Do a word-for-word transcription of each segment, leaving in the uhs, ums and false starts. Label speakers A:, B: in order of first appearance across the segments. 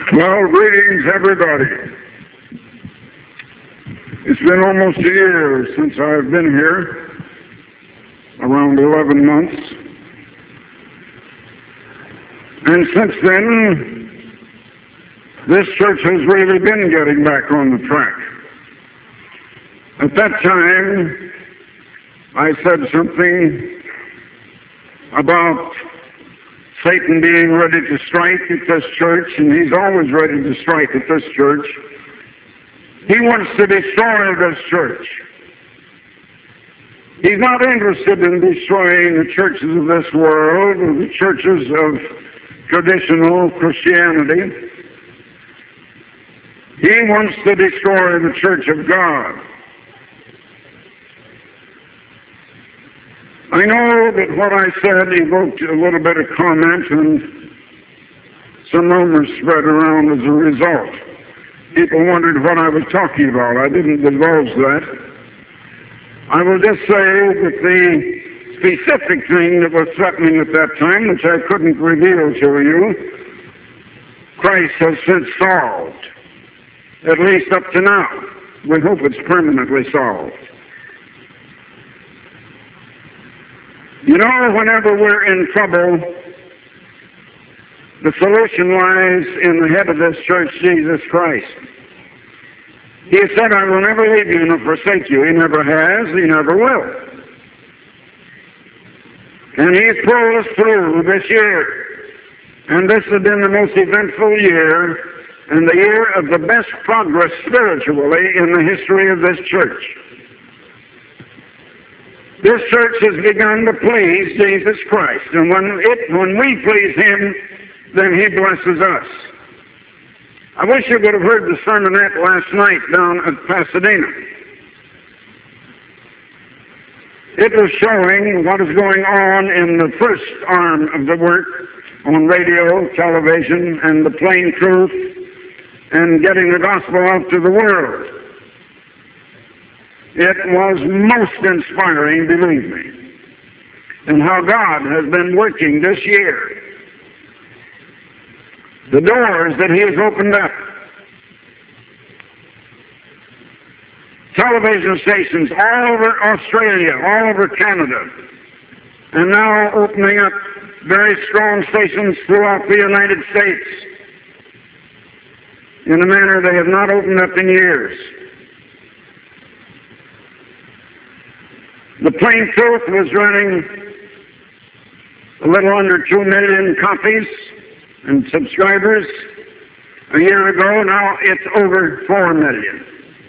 A: Well, greetings, everybody. It's been almost a year since I've been here, around eleven months. And since then, this church has really been getting back on the track. At that time, I said something about Satan being ready to strike at this church, and he's always ready to strike at this church. He wants to destroy this church. He's not interested in destroying the churches of this world or the churches of traditional Christianity. He wants to destroy the church of God. I know that what I said evoked a little bit of comment, and some rumors spread around as a result. People wondered what I was talking about. I didn't divulge that. I will just say that the specific thing that was threatening at that time, which I couldn't reveal to you, Christ has since solved, at least up to now. We hope it's permanently solved. You know, whenever we're in trouble, the solution lies in the head of this church, Jesus Christ. He has said, I will never leave you nor forsake you. He never has, he never will. And he's pulled us through this year. And this has been the most eventful year, and the year of the best progress spiritually in the history of this church. This church has begun to please Jesus Christ, and when it, when we please Him, then He blesses us. I wish you would have heard the sermonette last night down at Pasadena. It was showing what is going on in the first arm of the work on radio, television, and the plain truth, and getting the gospel out to the world. It was most inspiring, believe me, and how God has been working this year. The doors that He has opened up. Television stations all over Australia, all over Canada, and now opening up very strong stations throughout the United States in a manner they have not opened up in years. The Plain Truth was running a little under two million copies and subscribers a year ago. Now it's over four million.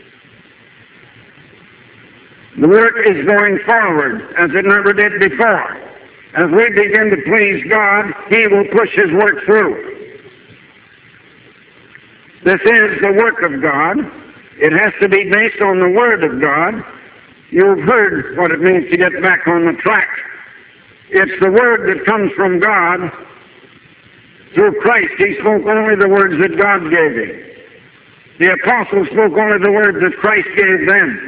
A: The work is going forward as it never did before. As we begin to please God, He will push His work through. This is the work of God. It has to be based on the Word of God. You've heard what it means to get back on the track. It's the Word that comes from God. Through Christ, He spoke only the words that God gave Him. The apostles spoke only the words that Christ gave them.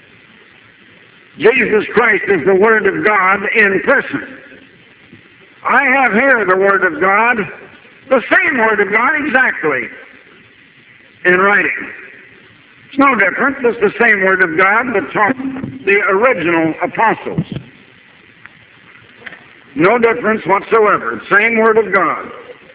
A: Jesus Christ is the Word of God in person. I have here the Word of God, the same Word of God exactly, in writing. It's no different. It's the same Word of God that taught the original apostles. No difference whatsoever. Same Word of God.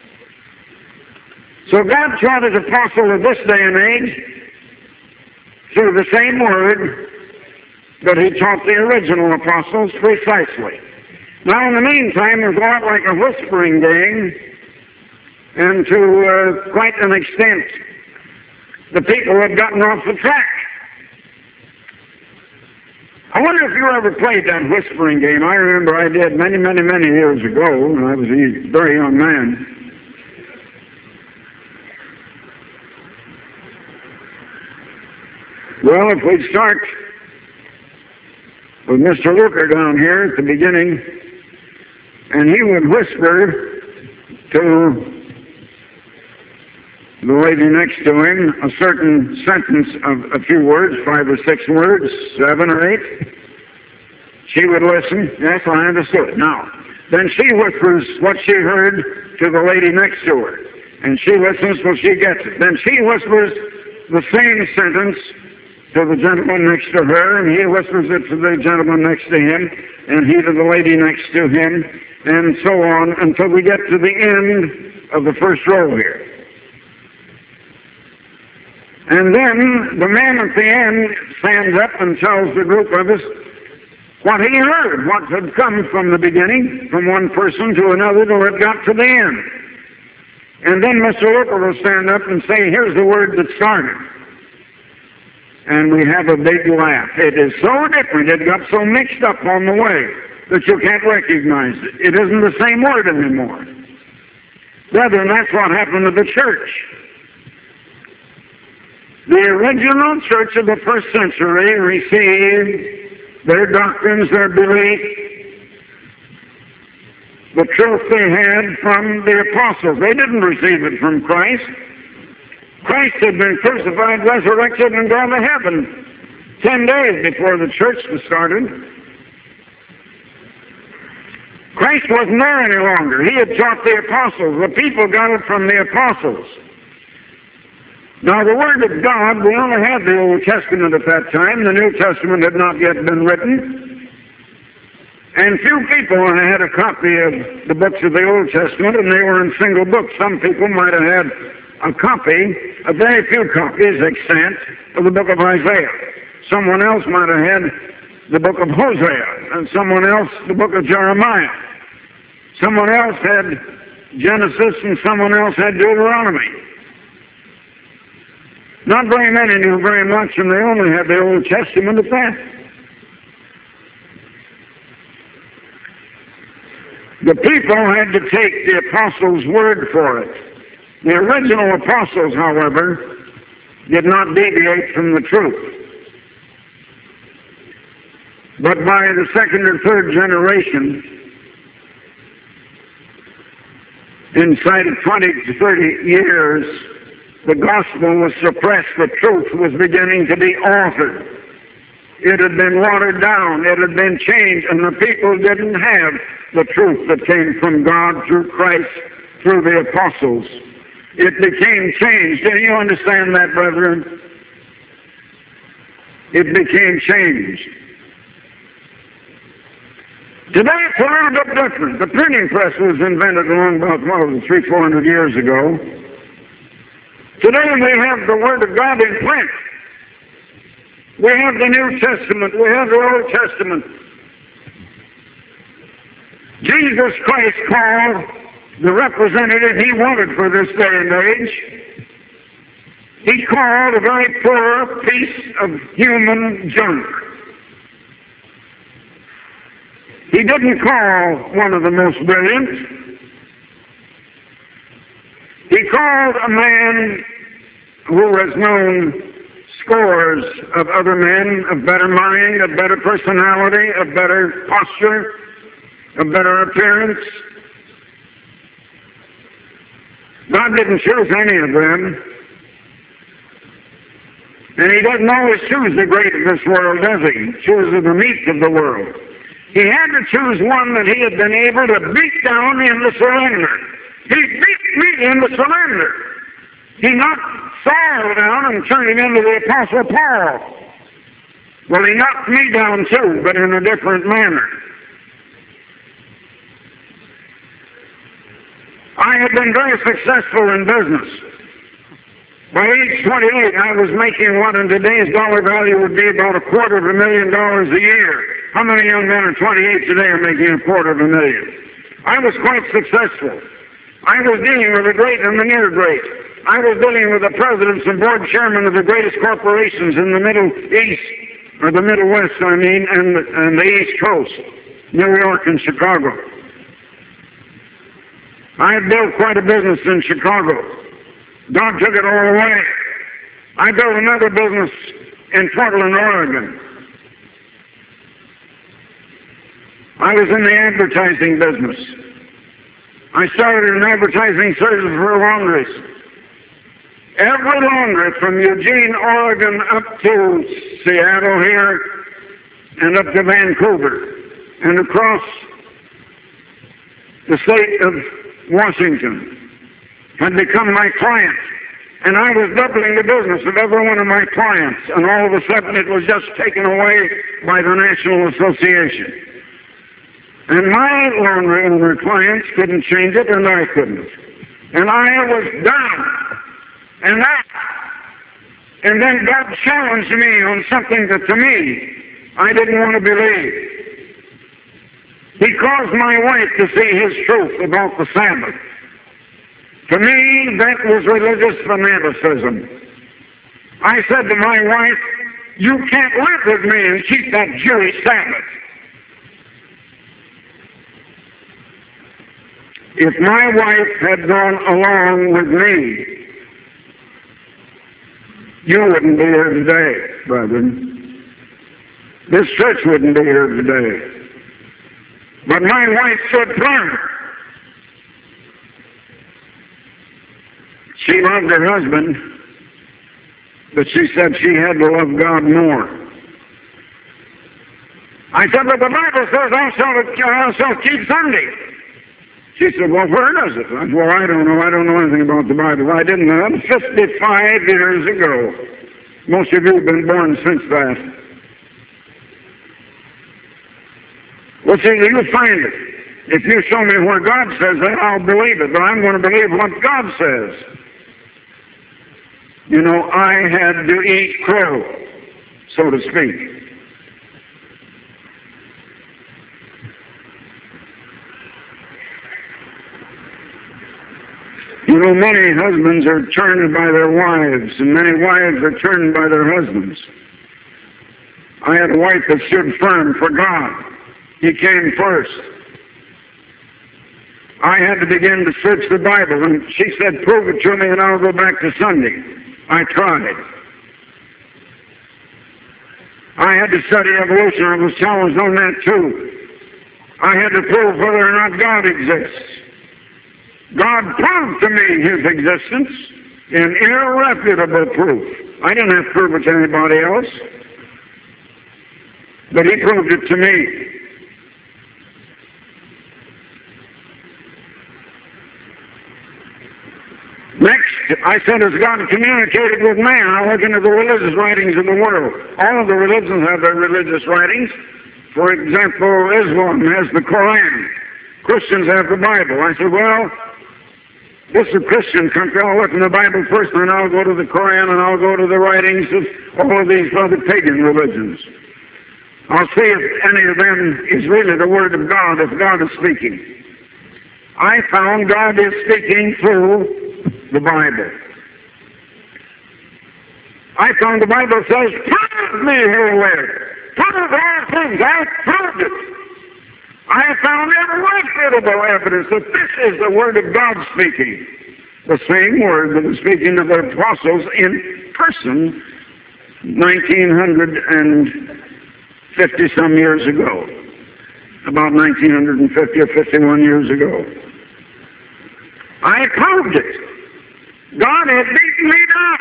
A: So God taught His apostle of this day and age through the same Word that He taught the original apostles precisely. Now, in the meantime, there's a lot like a whispering game, and to uh, quite an extent, the people have gotten off the track. I wonder if you ever played that whispering game. I remember I did many, many, many years ago when I was a very young man. Well, if we start with Mister Luker down here at the beginning, and he would whisper to the lady next to him a certain sentence of a few words, five or six words, seven or eight. She would listen. Yes, I understood. Now, then she whispers what she heard to the lady next to her. And she listens till she gets it. Then she whispers the same sentence to the gentleman next to her, and he whispers it to the gentleman next to him, and he to the lady next to him, and so on until we get to the end of the first row here. And then the man at the end stands up and tells the group of us what he heard, what had come from the beginning, from one person to another till it got to the end. And then Mister Looper will stand up and say, here's the word that started. And we have a big laugh. It is so different, it got so mixed up on the way that you can't recognize it. It isn't the same word anymore. Brethren, that's what happened to the church. The original church of the first century received their doctrines, their beliefs, the truth they had from the apostles. They didn't receive it from Christ. Christ had been crucified, resurrected, and gone to heaven ten days before the church was started. Christ wasn't there any longer. He had taught the apostles. The people got it from the apostles. Now, the Word of God, we only had the Old Testament at that time. The New Testament had not yet been written. And few people had a copy of the books of the Old Testament, and they were in single books. Some people might have had a copy, a very few copies extant, of the book of Isaiah. Someone else might have had the book of Hosea, and someone else the book of Jeremiah. Someone else had Genesis, and someone else had Deuteronomy. Not very many knew very much, and they only had the Old Testament at that. The people had to take the apostles' word for it. The original apostles, however, did not deviate from the truth. But by the second or third generation, inside of twenty to thirty years, the gospel was suppressed. The truth was beginning to be altered. It had been watered down. It had been changed, and the people didn't have the truth that came from God through Christ, through the apostles. It became changed. Do you understand that, brethren? It became changed. Today it's a little bit different. The printing press was invented along about, what was it, three, four hundred years ago. Today we have the Word of God in print. We have the New Testament. We have the Old Testament. Jesus Christ called the representative he wanted for this day and age. He called a very poor piece of human junk. He didn't call one of the most brilliant. He called a man who has known scores of other men of better mind, of better personality, of better posture, of better appearance. God didn't choose any of them. And he doesn't always choose the great of this world, does he? He chooses the meek of the world. He had to choose one that he had been able to beat down into surrender. He beat me into surrender. He knocked Saul down and turned him into the Apostle Paul. Well, he knocked me down too, but in a different manner. I had been very successful in business. By age twenty-eight, I was making what in today's dollar value would be about a quarter of a million dollars a year. How many young men at twenty-eight today are making a quarter of a million? I was quite successful. I was dealing with the great and the near great. I was dealing with the presidents and board chairmen of the greatest corporations in the Middle East, or the Middle West, I mean, and, and the East Coast, New York and Chicago. I had built quite a business in Chicago. God took it all away. I built another business in Portland, Oregon. I was in the advertising business. I started an advertising service for laundries. Every laundry from Eugene, Oregon up to Seattle here and up to Vancouver and across the state of Washington had become my client. And I was doubling the business of every one of my clients. And all of a sudden it was just taken away by the National Association. And my loan owner clients couldn't change it, and I couldn't. And I was down. And that. And then God challenged me on something that to me I didn't want to believe. He caused my wife to see his truth about the Sabbath. To me, that was religious fanaticism. I said to my wife, you can't live with me and keep that Jewish Sabbath. If my wife had gone along with me, you wouldn't be here today, brethren. This church wouldn't be here today. But my wife stood firm. She loved her husband, but she said she had to love God more. I said, but the Bible says thou shalt, thou shalt keep Sunday. She said, well, where does it? I said, well, I don't know. I don't know anything about the Bible. I didn't know. That was fifty-five years ago. Most of you have been born since that. Well, see, you'll find it. If you show me where God says that, I'll believe it. But I'm going to believe what God says. You know, I had to eat crow, so to speak. You know, many husbands are turned by their wives, and many wives are turned by their husbands. I had a wife that stood firm for God. He came first. I had to begin to search the Bible, and she said, prove it to me and I'll go back to Sunday. I tried. I had to study evolution. I was challenged on that too. I had to prove whether or not God exists. God proved to me his existence in irrefutable proof. I didn't have to prove it to anybody else, but he proved it to me. Next, I said, as God communicated with man, I look into the religious writings of the world. All of the religions have their religious writings. For example, Islam has the Quran. Christians have the Bible. I said, well, this is a Christian country. I'll look in the Bible first, and then I'll go to the Quran, and I'll go to the writings of all of these other pagan religions. I'll see if any of them is really the Word of God, if God is speaking. I found God is speaking through the Bible. I found the Bible says, prove me herewith. Prove all things. I proved it. I found irrefutable evidence that this is the Word of God speaking. The same Word that was speaking to the apostles in person nineteen fifty some years ago. About nineteen fifty or fifty-one years ago. I proved it. God had beaten me down.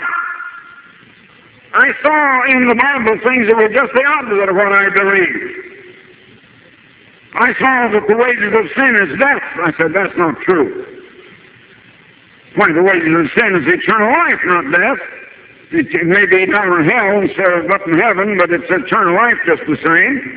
A: I saw in the Bible things that were just the opposite of what I believed. I saw that the wages of sin is death. I said, that's not true. Why, the wages of sin is eternal life, not death. It may be down in hell instead of up in heaven, but it's eternal life just the same.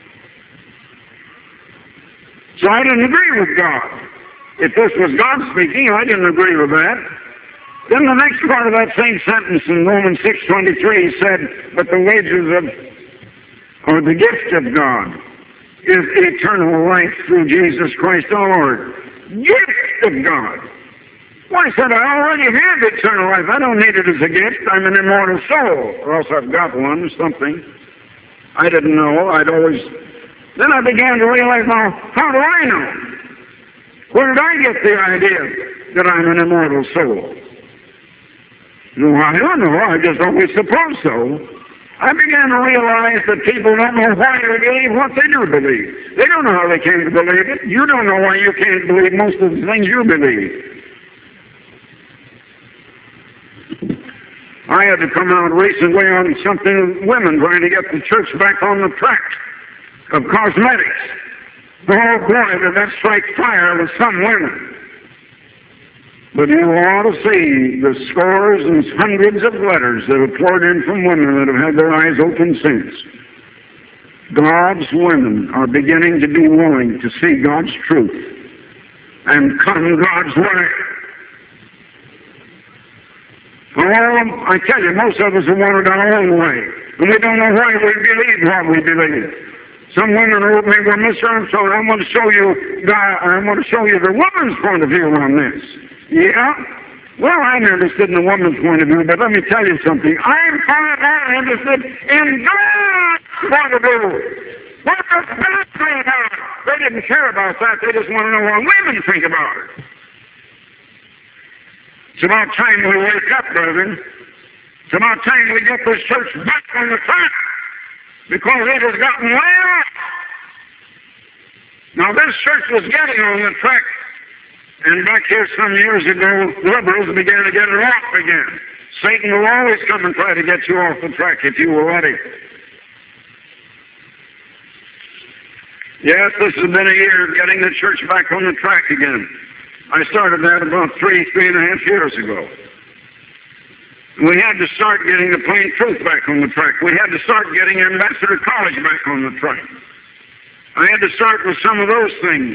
A: So I didn't agree with God. If this was God speaking, I didn't agree with that. Then the next part of that same sentence in Romans six twenty-three said, but the wages of, or the gift of God is eternal life through Jesus Christ our Lord. Gift of God. Well, I said, I already have eternal life. I don't need it as a gift. I'm an immortal soul. Or else I've got one or something. I didn't know. I'd always... Then I began to realize, now, how do I know? Where did I get the idea that I'm an immortal soul? No, I don't know. I just always supposed so. I began to realize that people don't know why they believe what they do believe. They don't know how they came to believe it. You don't know why you can't believe most of the things you believe. I had to come out recently on something with women trying to get the church back on the track of cosmetics. Oh boy, did that strike fire with some women. But you ought to see the scores and hundreds of letters that have poured in from women that have had their eyes open since. God's women are beginning to be willing to see God's truth and come God's way. Oh, I tell you, most of us have wanted our own way, and we don't know why we believe what we believe. Some women wrote me, well, Mister Armstrong, I want to show you, God, I want to show you the woman's point of view on this. Yeah? Well, I'm interested in the woman's point of view, but let me tell you something. I'm far more interested in God's point of view. What does God say about it? They didn't care about that. They just want to know what women think about it. It's about time we wake up, brethren. It's about time we get this church back on the track, because it has gotten way off. Now, this church was getting on the track, and back here some years ago, liberals began to get it off again. Satan will always come and try to get you off the track if you will let him. Yes, this has been a year of getting the church back on the track again. I started that about three, three and a half years ago. We had to start getting the plain truth back on the track. We had to start getting Ambassador College back on the track. I had to start with some of those things.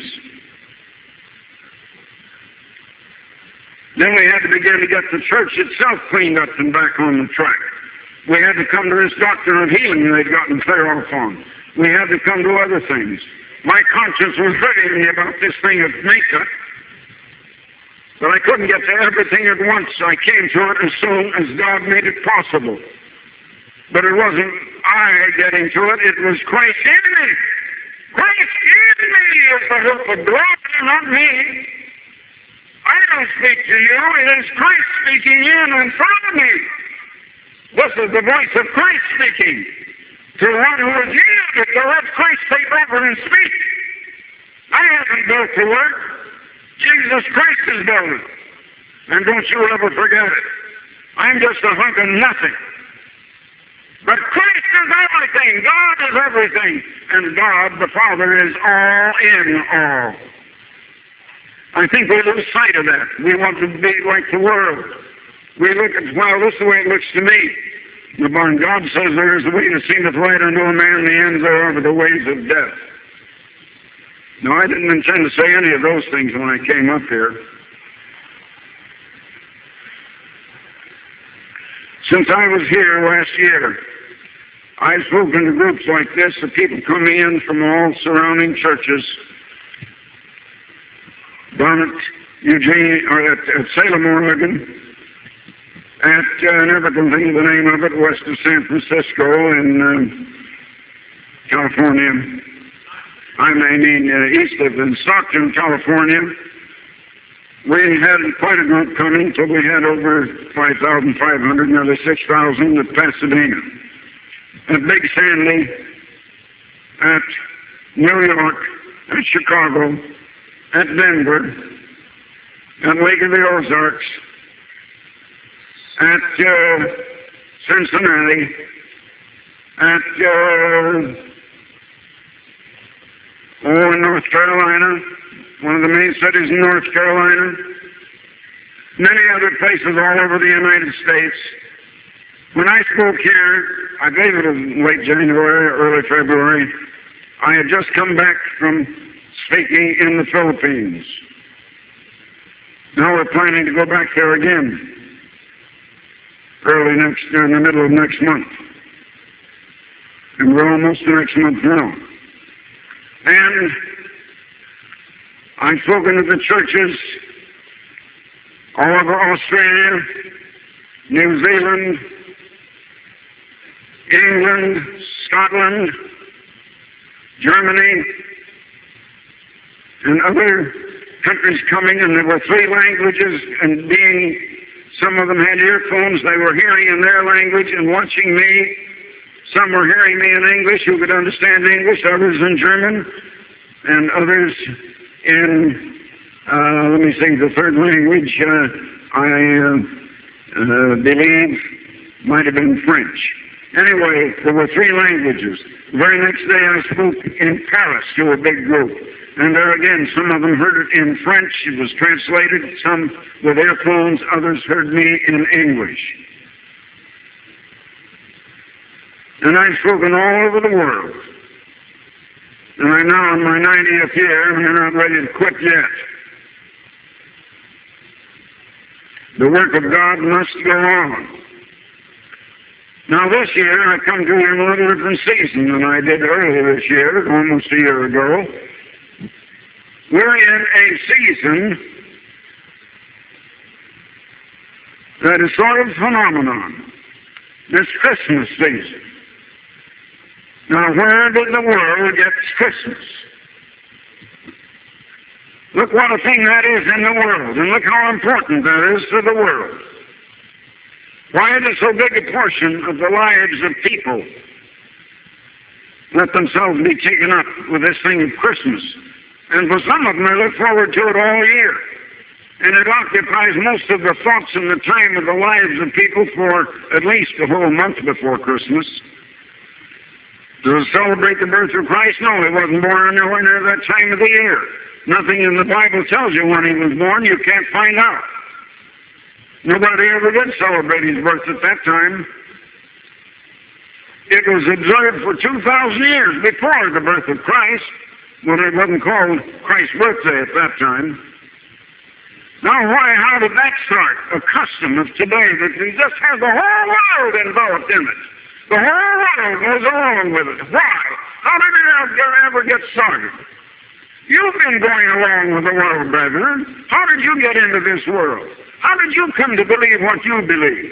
A: Then we had to begin to get the church itself cleaned up and back on the track. We had to come to this doctrine of healing they'd gotten clear off on. We had to come to other things. My conscience was hurting me about this thing of Mesa, but I couldn't get to everything at once. I came to it as soon as God made it possible. But it wasn't I getting to it, it was Christ in me. Christ in me is the hope of glory, not me. I don't speak to you, it is Christ speaking in and through me. This is the voice of Christ speaking to one who is yielded to let Christ take over and speak. I haven't built the work. Jesus Christ is building. And don't you ever forget it. I'm just a hunk of nothing. But Christ is everything. God is everything. And God, the Father, is all in all. I think we lose sight of that. We want to be like the world. We look at, well, this is the way it looks to me. The Bible, God says there is a way that seemeth right unto a man, the ends thereof are the ways of death. No, I didn't intend to say any of those things when I came up here. Since I was here last year, I've spoken to groups like this of people coming in from all surrounding churches. Down at Eugene, or at, at Salem, Oregon, at, uh, never can think of the name of it, west of San Francisco in uh, California. I mean, uh, east of in Stockton, California. We had quite a group coming until we had over five thousand five hundred, nearly six thousand at Pasadena. At Big Sandy, at New York, at Chicago, at Denver, at Lake of the Ozarks, at uh, Cincinnati, at uh, oh, in North Carolina, one of the main cities in North Carolina, many other places all over the United States. When I spoke here, I believe it was late January, early February, I had just come back from speaking in the Philippines. Now we're planning to go back there again, early next, in the middle of next month. And we're almost to next month now. And I've spoken to the churches all over Australia, New Zealand, England, Scotland, Germany, and other countries coming, and there were three languages, and being, some of them had earphones, they were hearing in their language and watching me. Some were hearing me in English, who could understand English, others in German, and others in, uh, let me see, the third language, uh, I uh, uh, believe might have been French. Anyway, there were three languages. The very next day I spoke in Paris to a big group. And there again, some of them heard it in French. It was translated, some with earphones, others heard me in English. And I've spoken all over the world. And I'm now in my ninetieth year, and I'm not ready to quit yet. The work of God must go on. Now this year, I come to you in a little different season than I did earlier this year, almost a year ago. We're in a season that is sort of phenomenon, this Christmas season. Now, where did the world get Christmas? Look what a thing that is in the world, and look how important that is to the world. Why does so big a portion of the lives of people let themselves be taken up with this thing of Christmas? And for some of them, they look forward to it all year. And it occupies most of the thoughts and the time of the lives of people for at least a whole month before Christmas. To celebrate the birth of Christ? No, he wasn't born anywhere near that time of the year. Nothing in the Bible tells you when he was born. You can't find out. Nobody ever did celebrate his birth at that time. It was observed for two thousand years before the birth of Christ, when it wasn't called Christ's birthday at that time. Now, why, how did that start? A custom of today that we just have the whole world involved in it. The whole world goes along with it. Why? How did it ever get started? You've been going along with the world, brethren. How did you get into this world? How did you come to believe what you believe?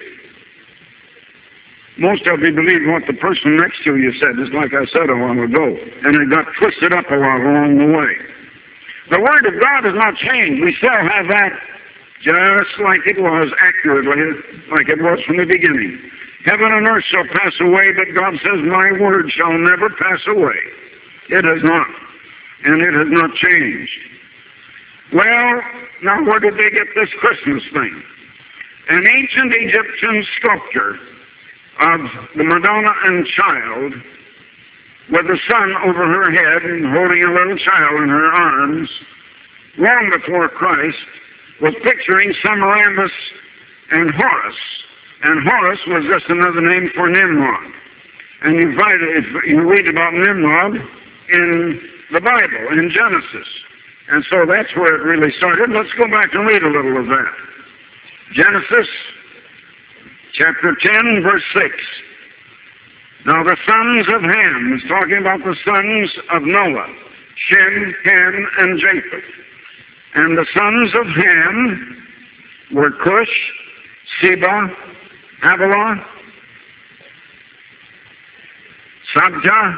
A: Most of you believe what the person next to you said, just like I said a while ago, and it got twisted up a lot along the way. The Word of God has not changed. We still have that just like it was, accurately, like it was from the beginning. Heaven and earth shall pass away, but God says, my word shall never pass away. It has not, and it has not changed. Well, now where did they get this Christmas thing? An ancient Egyptian sculpture of the Madonna and Child with the sun over her head and holding a little child in her arms, long before Christ, was picturing Semiramis and Horus. And Horus was just another name for Nimrod. And you find it, you read about Nimrod in the Bible, in Genesis. And so that's where it really started. Let's go back and read a little of that. Genesis chapter ten, verse six. Now the sons of Ham, is talking about the sons of Noah, Shem, Ham, and Japheth. And the sons of Ham were Cush, Seba, Havilah, Sabta,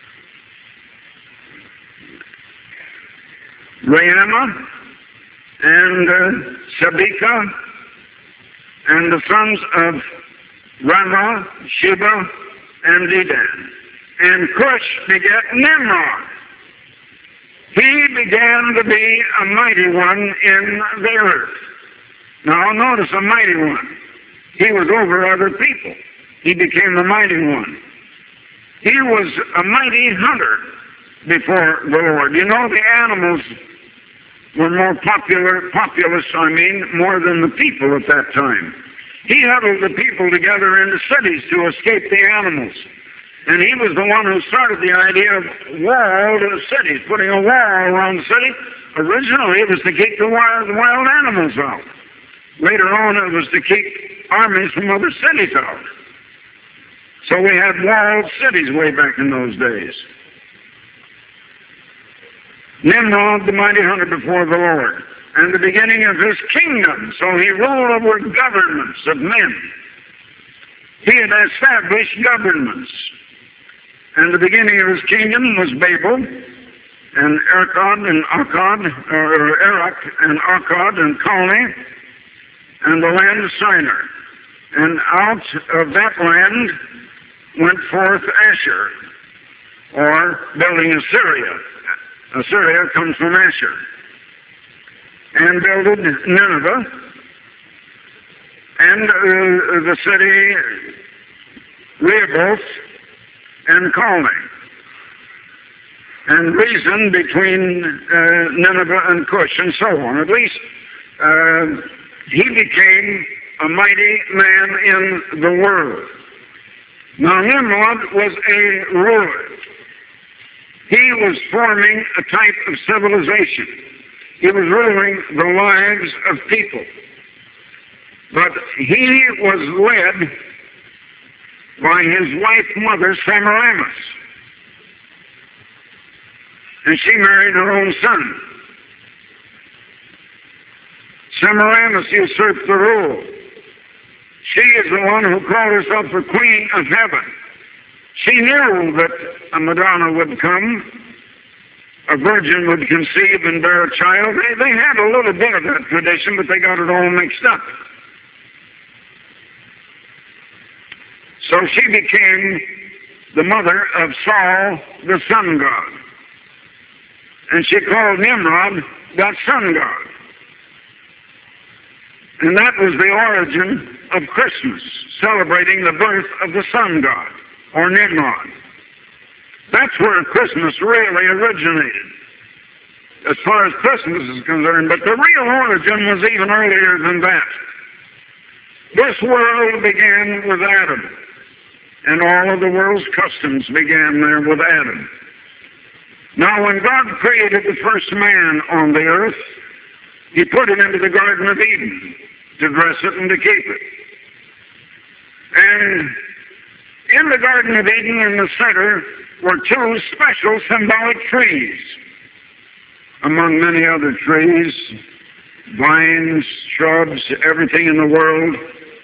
A: Raama, and uh, Sabika, and the sons of Rama, Sheba, and Dedan. And Cush begat Nimrod. He began to be a mighty one in the earth. Now notice, a mighty one. He was over other people. He became a mighty one. He was a mighty hunter before the Lord. You know, the animals were more popular, populous, I mean, more than the people at that time. He huddled the people together in the cities to escape the animals. And he was the one who started the idea of walled cities, putting a wall around the city. Originally, it was to keep the wild, wild animals out. Later on, it was to keep armies from other cities out. So we had walled cities way back in those days. Nimrod, the mighty hunter before the Lord, and the beginning of his kingdom. So he ruled over governments of men. He had established governments. And the beginning of his kingdom was Babel, and Erchad and Akkad, or Erech and Akkad and Calneh, and the land of Shinar. And out of that land went forth Asher, or building Assyria. Assyria comes from Asher. And builded Nineveh, and uh, the city Rehoboth, and Calneh, and reasoned between uh, Nineveh and Cush, and so on. At least uh, he became a mighty man in the world. Now Nimrod was a ruler. He was forming a type of civilization. He was ruling the lives of people. But he was led by his wife mother, Semiramis. And she married her own son. Semiramis usurped the rule. She is the one who called herself the Queen of Heaven. She knew that a Madonna would come, a virgin would conceive and bear a child. They, they had a little bit of that tradition, but they got it all mixed up. So she became the mother of Saul, the sun god. And she called Nimrod that sun god. And that was the origin of Christmas, celebrating the birth of the sun god, or Nimrod. That's where Christmas really originated, as far as Christmas is concerned. But the real origin was even earlier than that. This world began with Adam, and all of the world's customs began there with Adam. Now, when God created the first man on the earth, he put him into the Garden of Eden to dress it and to keep it. And in the Garden of Eden, in the center, were two special symbolic trees, among many other trees, vines, shrubs, everything in the world.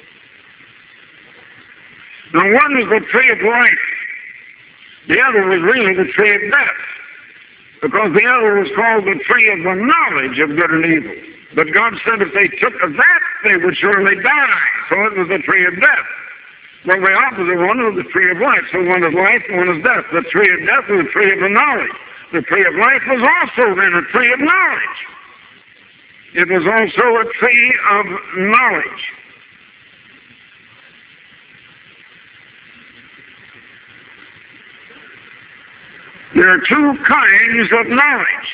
A: Now, one was the tree of life. The other was really the tree of death, because the other was called the tree of the knowledge of good and evil. But God said if they took of that, they would surely die. So it was the tree of death. Well, the opposite one was the tree of life. So one is life, one is death. The tree of death was the tree of the knowledge. The tree of life was also then a tree of knowledge. It was also a tree of knowledge. There are two kinds of knowledge.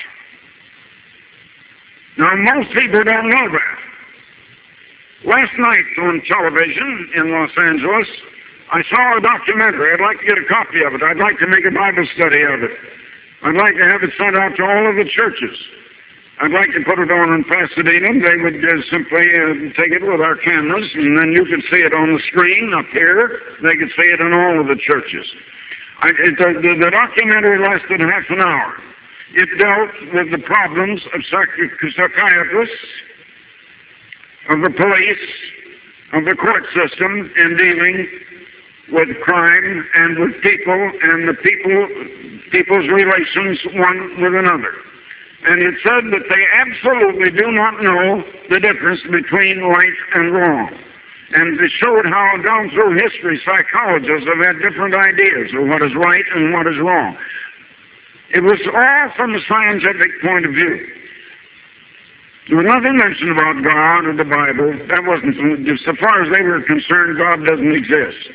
A: Now, most people don't know that. Last night on television in Los Angeles, I saw a documentary. I'd like to get a copy of it. I'd like to make a Bible study of it. I'd like to have it sent out to all of the churches. I'd like to put it on in Pasadena. They would uh, simply uh, take it with our cameras, and then you could see it on the screen up here. They could see it in all of the churches. I, it, the, the, the documentary lasted half an hour. It dealt with the problems of psychiatrists, of the police, of the court system in dealing with crime and with people and the people, people's relations one with another. And it said that they absolutely do not know the difference between right and wrong. And it showed how down through history psychologists have had different ideas of what is right and what is wrong. It was all from a scientific point of view. There was nothing mentioned about God or the Bible. That wasn't, so far as they were concerned, God doesn't exist.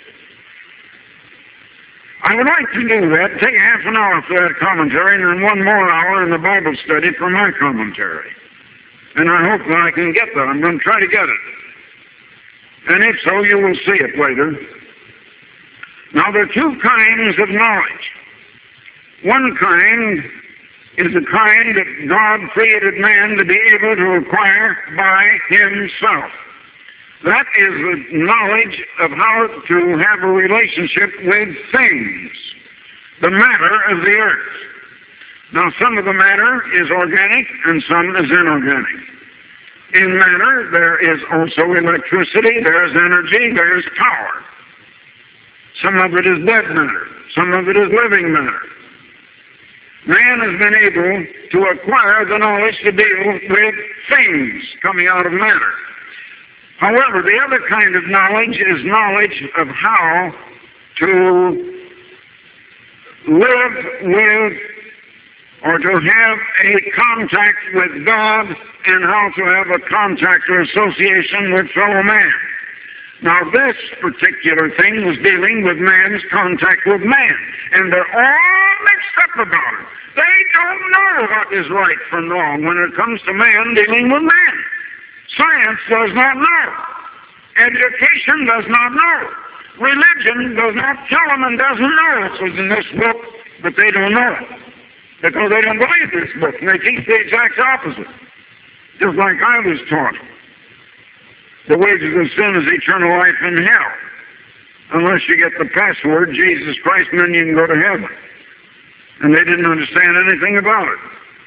A: I would like to do that, take half an hour for that commentary, and then one more hour in the Bible study for my commentary. And I hope that I can get that. I'm going to try to get it. And if so, you will see it later. Now, there are two kinds of knowledge. One kind is the kind that God created man to be able to acquire by himself. That is the knowledge of how to have a relationship with things, the matter of the earth. Now, some of the matter is organic and some is inorganic. In matter, there is also electricity, there is energy, there is power. Some of it is dead matter, some of it is living matter. Man has been able to acquire the knowledge to deal with things coming out of matter. However, the other kind of knowledge is knowledge of how to live with or to have a contact with God and how to have a contact or association with fellow man. Now this particular thing was dealing with man's contact with man, and they're all mixed up about it. They don't know what is right from wrong when it comes to man dealing with man. Science does not know. Education does not know. Religion does not tell them and doesn't know it was in this book, but they don't know it. Because they don't believe this book, and they teach the exact opposite. Just like I was taught. The wages of sin is eternal life in hell. Unless you get the password, Jesus Christ, and then you can go to heaven. And they didn't understand anything about it.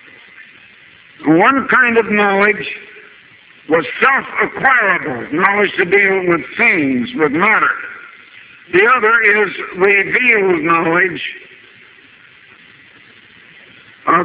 A: One kind of knowledge was self-acquirable, knowledge to deal with things, with matter. The other is revealed knowledge of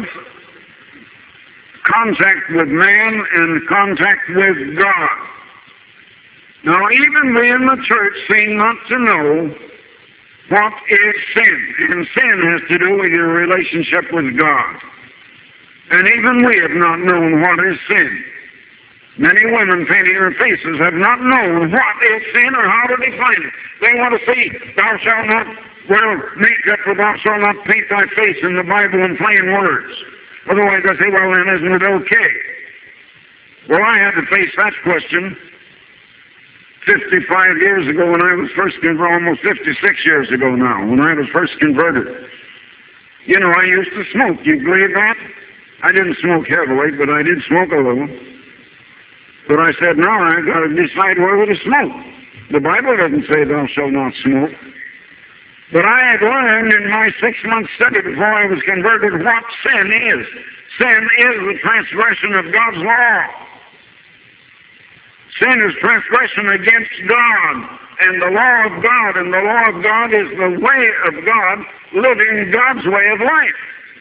A: contact with man and contact with God. Now, even we in the church seem not to know what is sin. And sin has to do with your relationship with God. And even we have not known what is sin. Many women painting their faces have not known what is sin or how to define it. They want to see, thou shalt not wear makeup, or thou shalt not paint thy face in the Bible in plain words. Otherwise I say, well then, isn't it okay? Well, I had to face that question fifty-five years ago when I was first converted, almost fifty-six years ago now, when I was first converted. You know, I used to smoke. You believe that? I didn't smoke heavily, but I did smoke a little. But I said, no, I've got to decide whether to smoke. The Bible doesn't say thou shalt not smoke. But I had learned in my six-month study before I was converted what sin is. Sin is the transgression of God's law. Sin is transgression against God and the law of God, and the law of God is the way of God, living God's way of life.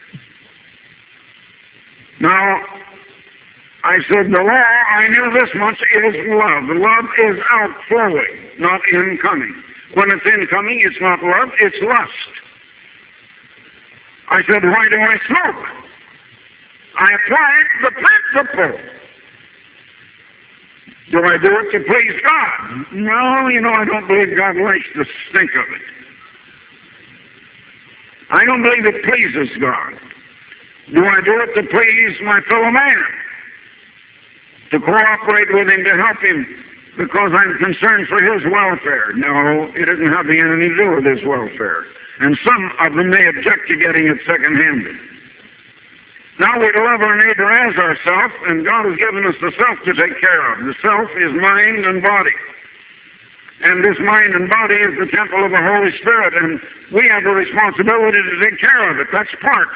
A: Now, I said the law, I knew this much, is love. Love is outflowing, not incoming. When it's incoming, it's not love, it's lust. I said, why do I smoke? I applied the principle. Do I do it to please God? No, you know, I don't believe God likes the stink of it. I don't believe it pleases God. Do I do it to please my fellow man? To cooperate with him, to help him, because I'm concerned for his welfare? No, it doesn't have anything to do with his welfare. And some of them may object to getting it second-handed. Now we love our neighbor as ourselves, and God has given us the self to take care of. The self is mind and body. And this mind and body is the temple of the Holy Spirit, and we have a responsibility to take care of it. That's part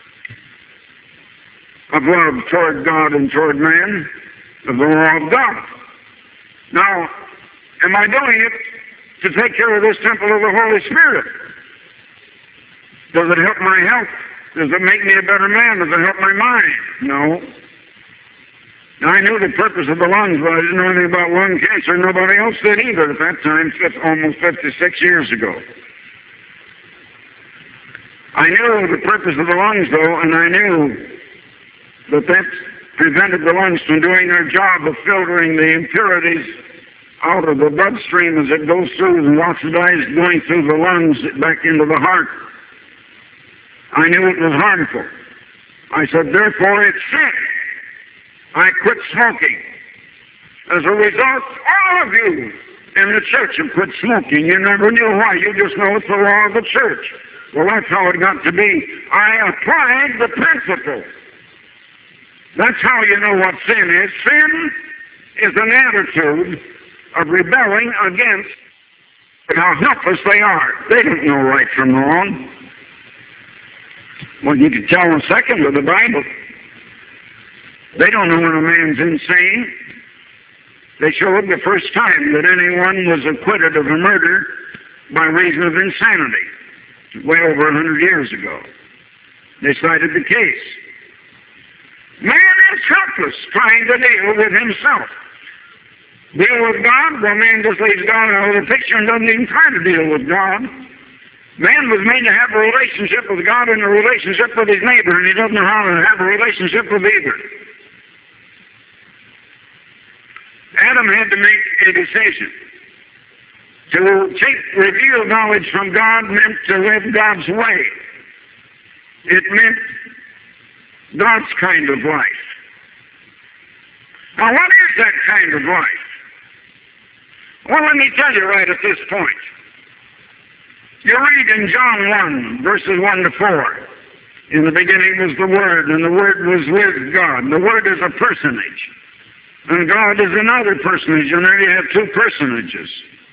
A: of love toward God and toward man, of the law of God. Now, am I doing it to take care of this temple of the Holy Spirit? Does it help my health? Does it make me a better man? Does it help my mind? No. Now, I knew the purpose of the lungs, but I didn't know anything about lung cancer. Nobody else did either at that time, almost fifty-six years ago. I knew the purpose of the lungs, though, and I knew that that prevented the lungs from doing their job of filtering the impurities out of the bloodstream as it goes through and oxidized, going through the lungs back into the heart. I knew it was harmful. I said, therefore it's sin. I quit smoking. As a result, all of you in the church have quit smoking. You never knew why. You just know it's the law of the church. Well, that's how it got to be. I applied the principle. That's how you know what sin is. Sin is an attitude of rebelling against how helpless they are. They don't know right from wrong. Well, you can tell in a second with the Bible. They don't know when a man's insane. They showed the first time that anyone was acquitted of a murder by reason of insanity, way over a hundred years ago. They cited the case. Man is helpless trying to deal with himself. Deal with God? Well, man just leaves God out of the picture and doesn't even try to deal with God. Man was made to have a relationship with God and a relationship with his neighbor, and he doesn't know how to have a relationship with either. Adam had to make a decision. To take revealed knowledge from God meant to live God's way. It meant God's kind of life. Now, what is that kind of life? Well, let me tell you right at this point. You read in John one, verses one to four. In the beginning was the Word, and the Word was with God. The Word is a personage. And God is another personage, and there you have two personages.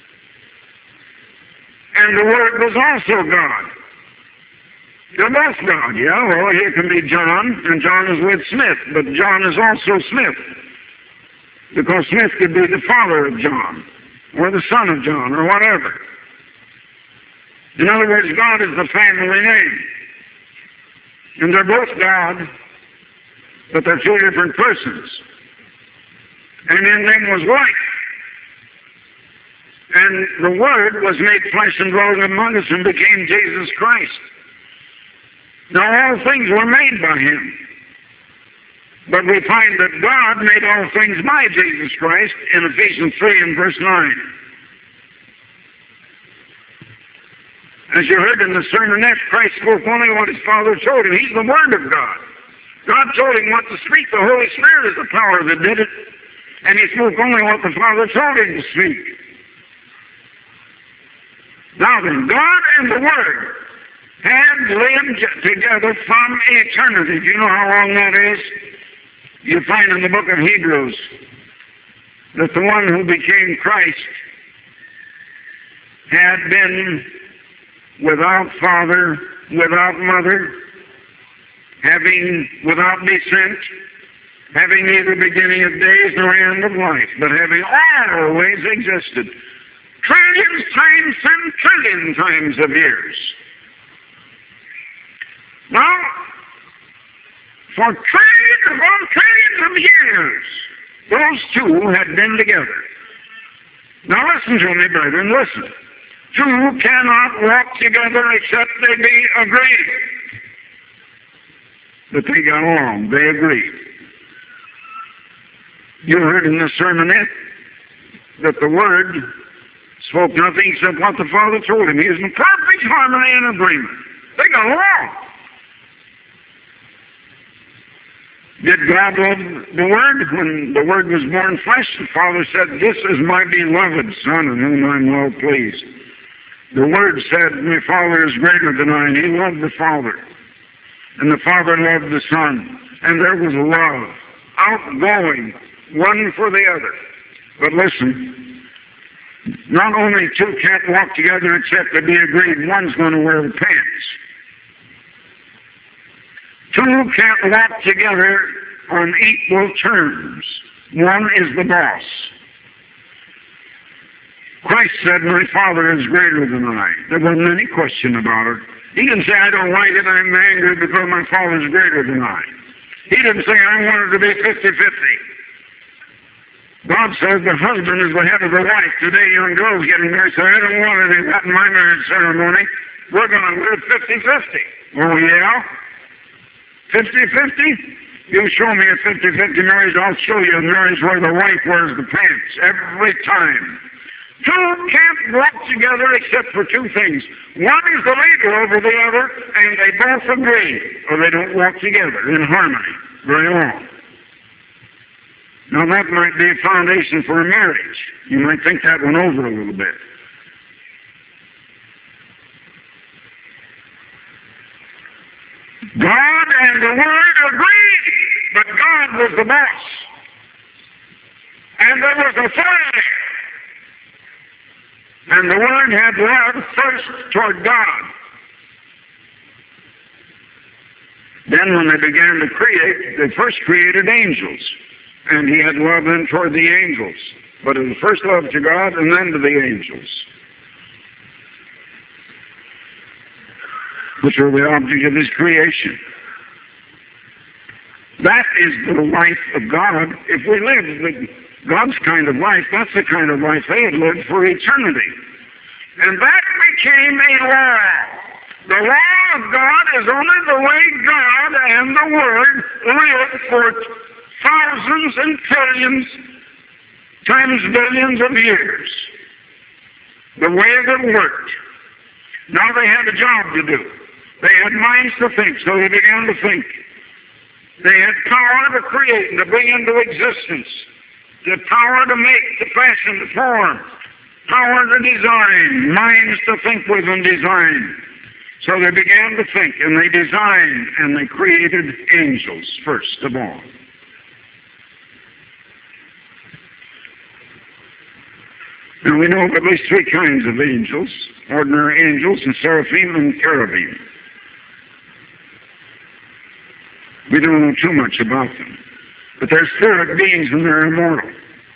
A: And the Word was also God. They're both God, yeah. Well, here can be John, and John is with Smith, but John is also Smith. Because Smith could be the father of John, or the son of John, or whatever. In other words, God is the family name. And they're both God, but they're two different persons. And in them was life. And the Word was made flesh and dwelt among us and became Jesus Christ. Now all things were made by Him. But we find that God made all things by Jesus Christ in Ephesians three and verse nine. As you heard in the sermonette, Christ spoke only what His Father told Him. He's the Word of God. God told Him what to speak. The Holy Spirit is the power that did it. And He spoke only what the Father told Him to speak. Now then, God and the Word had lived together from eternity. Do you know how long that is? You find in the book of Hebrews that the one who became Christ had been without father, without mother, having without descent, having neither beginning of days nor end of life, but having always existed, trillions times and trillion times of years. Now, for trillions upon trillions of years, those two had been together. Now listen to me, brethren, listen. Two cannot walk together except they be agreed. That they got along, they agreed. You heard in the sermonette that the Word spoke nothing except what the Father told Him. He was in perfect harmony and agreement. They got along. Did God love the Word? When the Word was born flesh, the Father said, "This is my beloved Son in whom I'm well pleased." The Word said, "My Father is greater than I," and He loved the Father. And the Father loved the Son. And there was love, outgoing, one for the other. But listen, not only two can't walk together except they be agreed, one's going to wear the pants. Two can't walk together on equal terms. One is the boss. Christ said, "My Father is greater than I." There wasn't any question about it. He didn't say, "I don't like it, I'm angry because my Father is greater than I." He didn't say, "I want it to be fifty-fifty. God says the husband is the head of the wife. Today, young girls getting married say, "I don't want any of that in my marriage ceremony. We're going to live fifty-fifty. Oh, yeah? fifty-fifty? You show me a fifty-fifty marriage, I'll show you a marriage where the wife wears the pants every time. Two can't walk together except for two things. One is the leader over the other, and they both agree, or they don't walk together in harmony very long. Now that might be a foundation for a marriage. You might think that one over a little bit. God and the Word agreed, but God was the boss. And there was authority. And the Word had love first toward God. Then when they began to create, they first created angels. And He had love then toward the angels. But it was first love to God and then to the angels, which are the object of His creation. That is the life of God. If we live the, God's kind of life, that's the kind of life they had lived for eternity. And that became a law. The law of God is only the way God and the Word lived for thousands and trillions times billions of years. the way that it worked. Now they had a job to do. They had minds to think, so they began to think. They had power to create and to bring into existence. The power to make, to fashion, to form. Power to design. Minds to think with and design. So they began to think, and they designed, and they created angels, first of all. And we know of at least three kinds of angels: ordinary angels and seraphim and cherubim. We don't know too much about them. But they're spirit beings and they're immortal.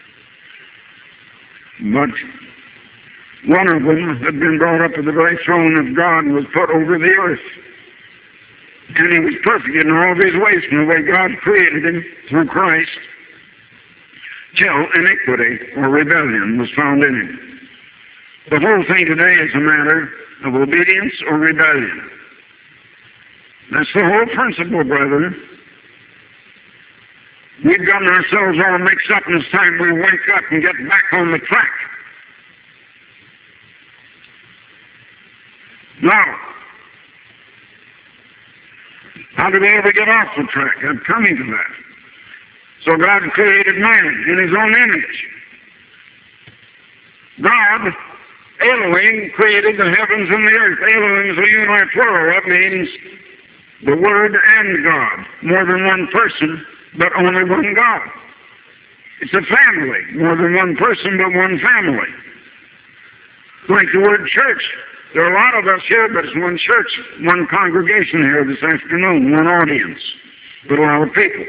A: But one of them had been brought up to the very throne of God and was put over the earth. And he was perfect in all of his ways from the way God created him through Christ, till iniquity or rebellion was found in him. The whole thing today is a matter of obedience or rebellion. That's the whole principle, brethren. We've gotten ourselves all mixed up, and it's time we wake up and get back on the track. Now, how do we ever get off the track? I'm coming to that. So God created man in his own image. God, Elohim, created the heavens and the earth. Elohim is a uniplural. That means the Word and God. More than one person, but only one God. It's a family. More than one person, but one family. Like the word church. There are a lot of us here, but it's one church, one congregation here this afternoon, one audience, but a lot of people.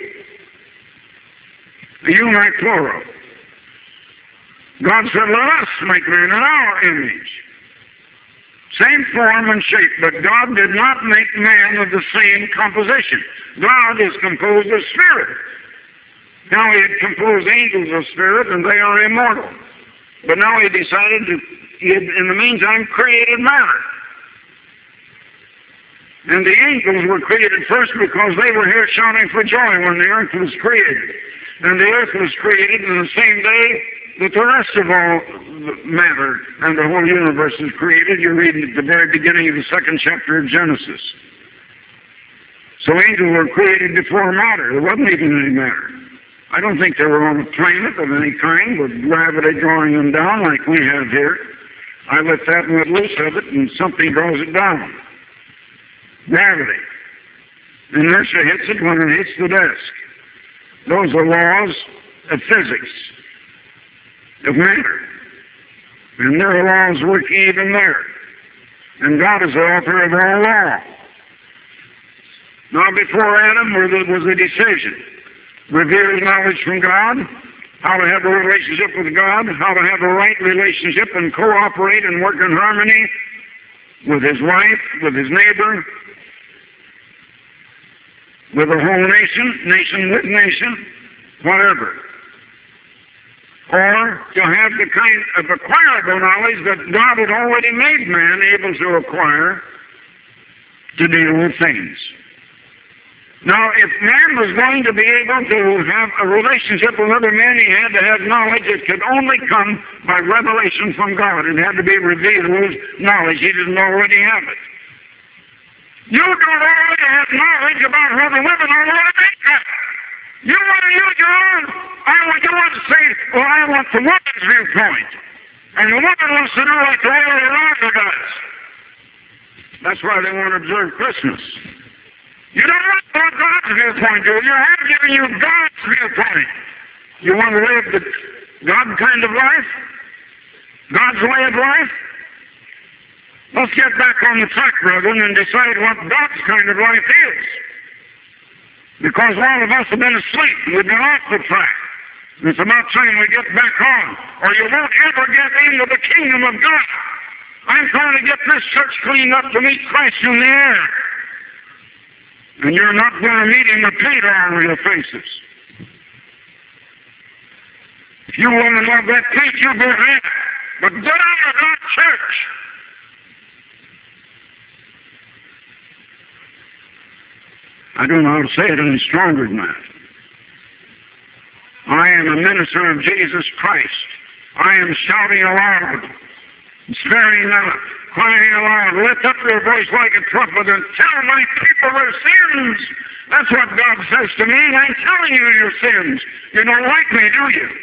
A: The uniplural. God said, let us make man in our image. Same form and shape, but God did not make man of the same composition. God is composed of spirit. Now he had composed angels of spirit, and they are immortal. But now he decided to, he had, in the meantime, created matter. And the angels were created first because they were here shouting for joy when the earth was created. And the earth was created in the same day that the rest of all matter and the whole universe is created. You're reading at the very beginning of the second chapter of Genesis. So angels were created before matter. There wasn't even any matter. I don't think they were on a planet of any kind with gravity drawing them down like we have here. I let that and let loose of it, and something draws it down. Gravity. Inertia hits it when it hits the desk. Those are laws of physics, of matter. And there are laws working even there. And God is the author of all law. Now before Adam was a decision. Revere knowledge from God, how to have a relationship with God, how to have a right relationship and cooperate and work in harmony with his wife, with his neighbor, with the whole nation, nation with nation, whatever. Or to have the kind of acquirable knowledge that God had already made man able to acquire to deal with things. Now, if man was going to be able to have a relationship with other men, he had to have knowledge. It could only come by revelation from God. It had to be revealed knowledge. He didn't already have it. You don't already have knowledge about how the women are going to make that. You want to use your own. I want you want to say, well, I want the woman's viewpoint. And the woman wants to do like the way the Elijah does. That's why they want to observe Christmas. You don't want God's viewpoint, do you? I'm giving you God's viewpoint. You want to live the God kind of life? God's way of life? Let's get back on the track, brethren, and decide what God's kind of life is. Because all of us have been asleep. We've been off the track. It's about time we get back on, or you won't ever get into the kingdom of God. I'm trying to get this church cleaned up to meet Christ in the air. And you're not going to meet him with paint all over your faces. If you want to love that paint, you go ahead. But get out of that church. I don't know how to say it any stronger than that. I am a minister of Jesus Christ. I am shouting aloud sparing not, crying aloud, lift up your voice like a trumpet and tell my people their sins. That's what God says to me. I'm telling you your sins. You don't like me, do you?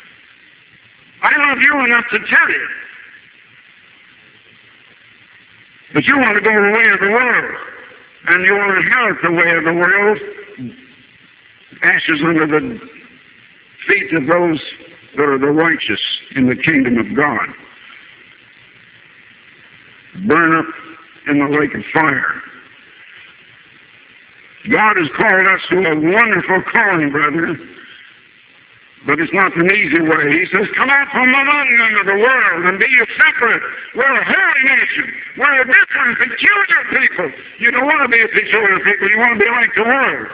A: I love you enough to tell you. But you want to go the way of the world, and you will inherit the way of the world, ashes under the feet of those that are the righteous in the kingdom of God. Burn up in the lake of fire. God has called us to a wonderful calling, brethren. But it's not an easy way. He says, come out from among them of the world and be ye separate. We're a holy nation. We're a different, peculiar people. You don't want to be a peculiar people. You want to be like the world.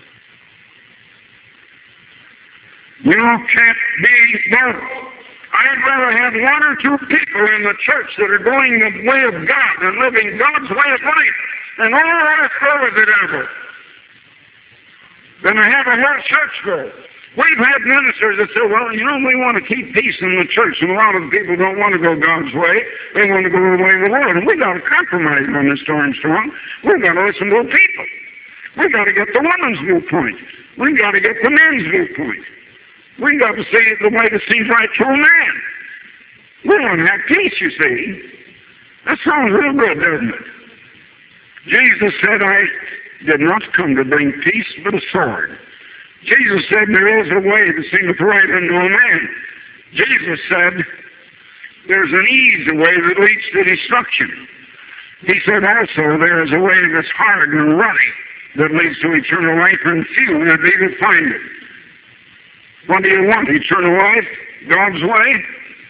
A: You can't be both. I'd rather have one or two people in the church that are going the way of God and living God's way of life and all the rest go with the devil than I have a whole church go. We've had ministers that say, well, you know, we want to keep peace in the church, and a lot of the people don't want to go God's way. They want to go the way of the world. And we've got to compromise on this Armstrong. We've got to listen to the people. We've got to get the woman's viewpoint. We've got to get the men's viewpoint. We've got to see it the way that seems right to a man. We want to have peace, you see. That sounds real good, doesn't it? Jesus said, I did not come to bring peace, but a sword. Jesus said, there is a way that seemeth right unto a man. Jesus said, there's an easy way that leads to destruction. He said also, there is a way that's hard and ruddy that leads to eternal life, and few there be that find it. What do you want, eternal life? God's way?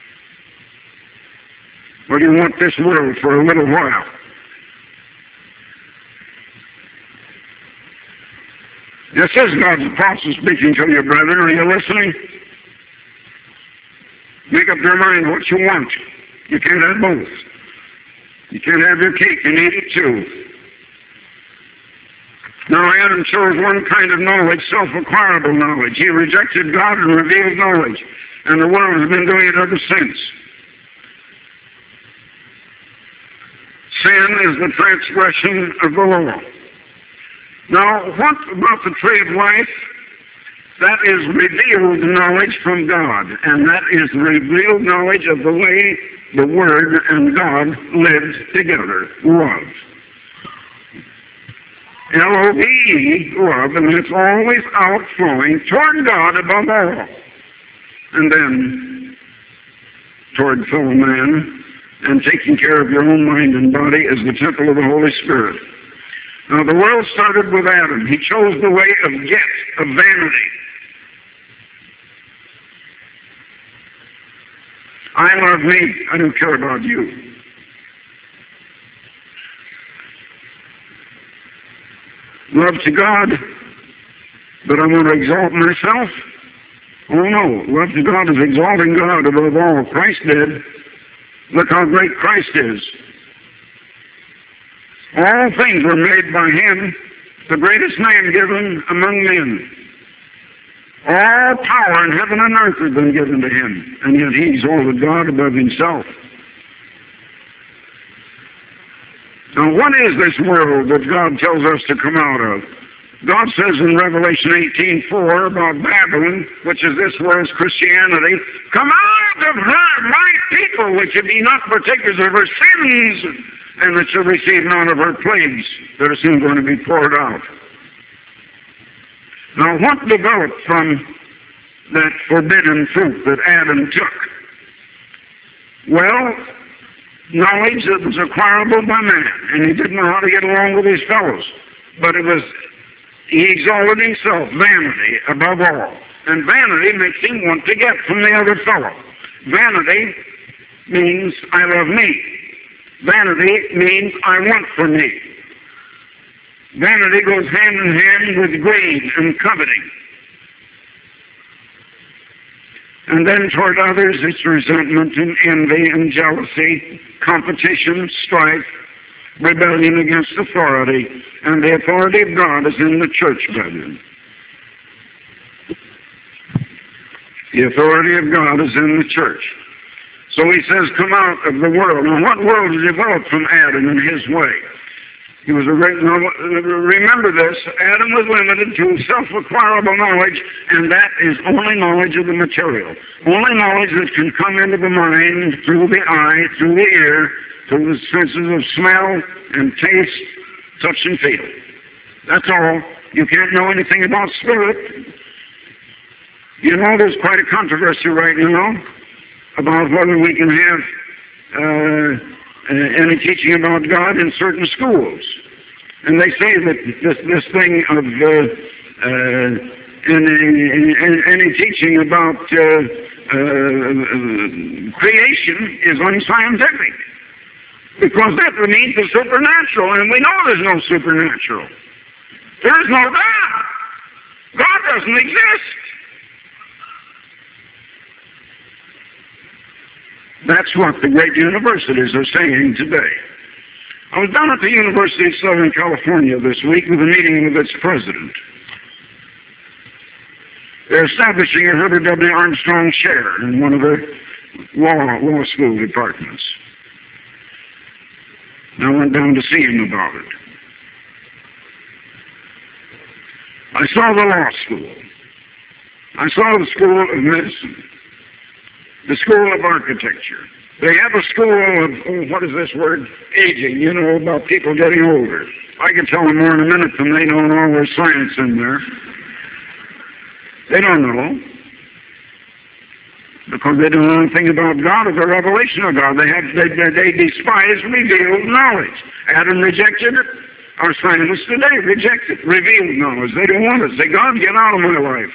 A: Or do you want this world for a little while? This is God's apostle speaking to you, brethren. Are you listening? Make up your mind what you want. You can't have both. You can't have your cake and eat it too. Now Adam chose one kind of knowledge, self-acquirable knowledge. He rejected God and revealed knowledge. And the world has been doing it ever since. Sin is the transgression of the law. Now, what about the tree of life? That is revealed knowledge from God, and that is revealed knowledge of the way the Word and God lived together, love. L O V E, love, and it's always outflowing toward God above all, and then toward fellow man, and taking care of your own mind and body as the temple of the Holy Spirit. Now, the world started with Adam. He chose the way of get, of vanity. I love me. I don't care about you. Love to God, but I want to exalt myself? Oh, no. Love to God is exalting God above all. Christ did. Look how great Christ is. All things were made by him, the greatest man given among men. All power in heaven and earth has been given to him, and yet he exalted God above himself. Now, what is this world that God tells us to come out of? God says in Revelation eighteen four about Babylon, which is this world's Christianity, come out of her, my people, which ye be not partakers of her sins, and that shall receive none of her plagues that are soon going to be poured out. Now, what developed from that forbidden fruit that Adam took? Well, knowledge that was acquirable by man, and he didn't know how to get along with his fellows. But it was, he exalted himself, vanity above all. And vanity makes him want to get from the other fellow. Vanity means I love me. Vanity means I want for me. Vanity goes hand in hand with greed and coveting. And then toward others, it's resentment and envy and jealousy, competition, strife, rebellion against authority. And the authority of God is in the church, brethren. The authority of God is in the church. So he says, come out of the world. Now, what world is developed from Adam in his way? He was a great, now, remember this, Adam was limited to self-acquirable knowledge, and that is only knowledge of the material. Only knowledge that can come into the mind through the eye, through the ear, through the senses of smell and taste, touch and feel. That's all. You can't know anything about spirit. You know, there's quite a controversy right now about whether we can have uh, Uh, any teaching about God in certain schools. And they say that this, this thing of uh, uh, any, any, any teaching about uh, uh, creation is unscientific, because that means the supernatural, and we know there's no supernatural. There is no God. God doesn't exist. That's what the great universities are saying today. I was down at the University of Southern California this week with a meeting with its president. They're establishing a Herbert W. Armstrong chair in one of the law, law school departments. And I went down to see him about it. I saw the law school. I saw the school of medicine. The school of architecture. They have a school of, oh, what is this word? Aging, you know, about people getting older. I can tell them more in a minute than they don't know there's science in there. They don't know. Because they don't know anything about God or the revelation of God. They have they, they, they despise revealed knowledge. Adam rejected it. Our scientists today reject it. Revealed knowledge. They don't want it. Say, God, get out of my life.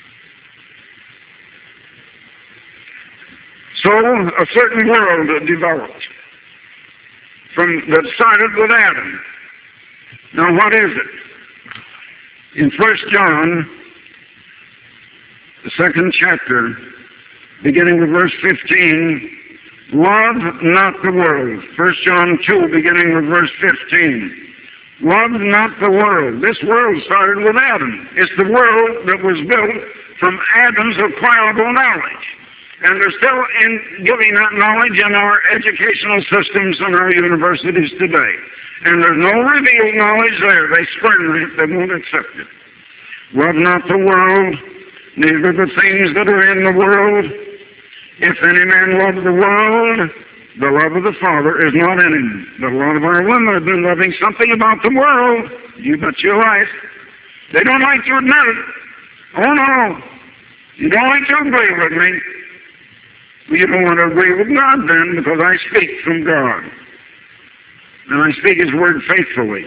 A: So a certain world developed from that started with Adam. Now what is it? In First John, the second chapter, beginning with verse fifteen, love not the world. First John two, beginning with verse fifteen. Love not the world. This world started with Adam. It's the world that was built from Adam's acquirable knowledge. And they're still in giving that knowledge in our educational systems and our universities today. And there's no revealed knowledge there. They spurn it. They won't accept it. Love not the world, neither the things that are in the world. If any man love the world, the love of the Father is not in him. But a lot of our women have been loving something about the world. You bet your life. They don't like to admit it. Oh no. You don't like to agree with me. Well, you don't want to agree with God then, because I speak from God. And I speak His word faithfully.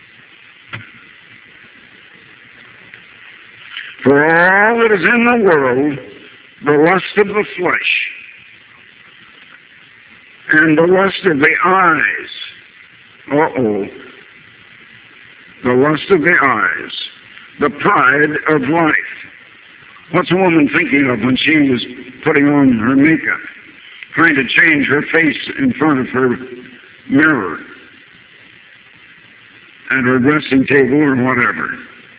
A: For all that is in the world, the lust of the flesh, and the lust of the eyes, uh-oh, the lust of the eyes, the pride of life. What's a woman thinking of when she was putting on her makeup, trying to change her face in front of her mirror at her dressing table or whatever?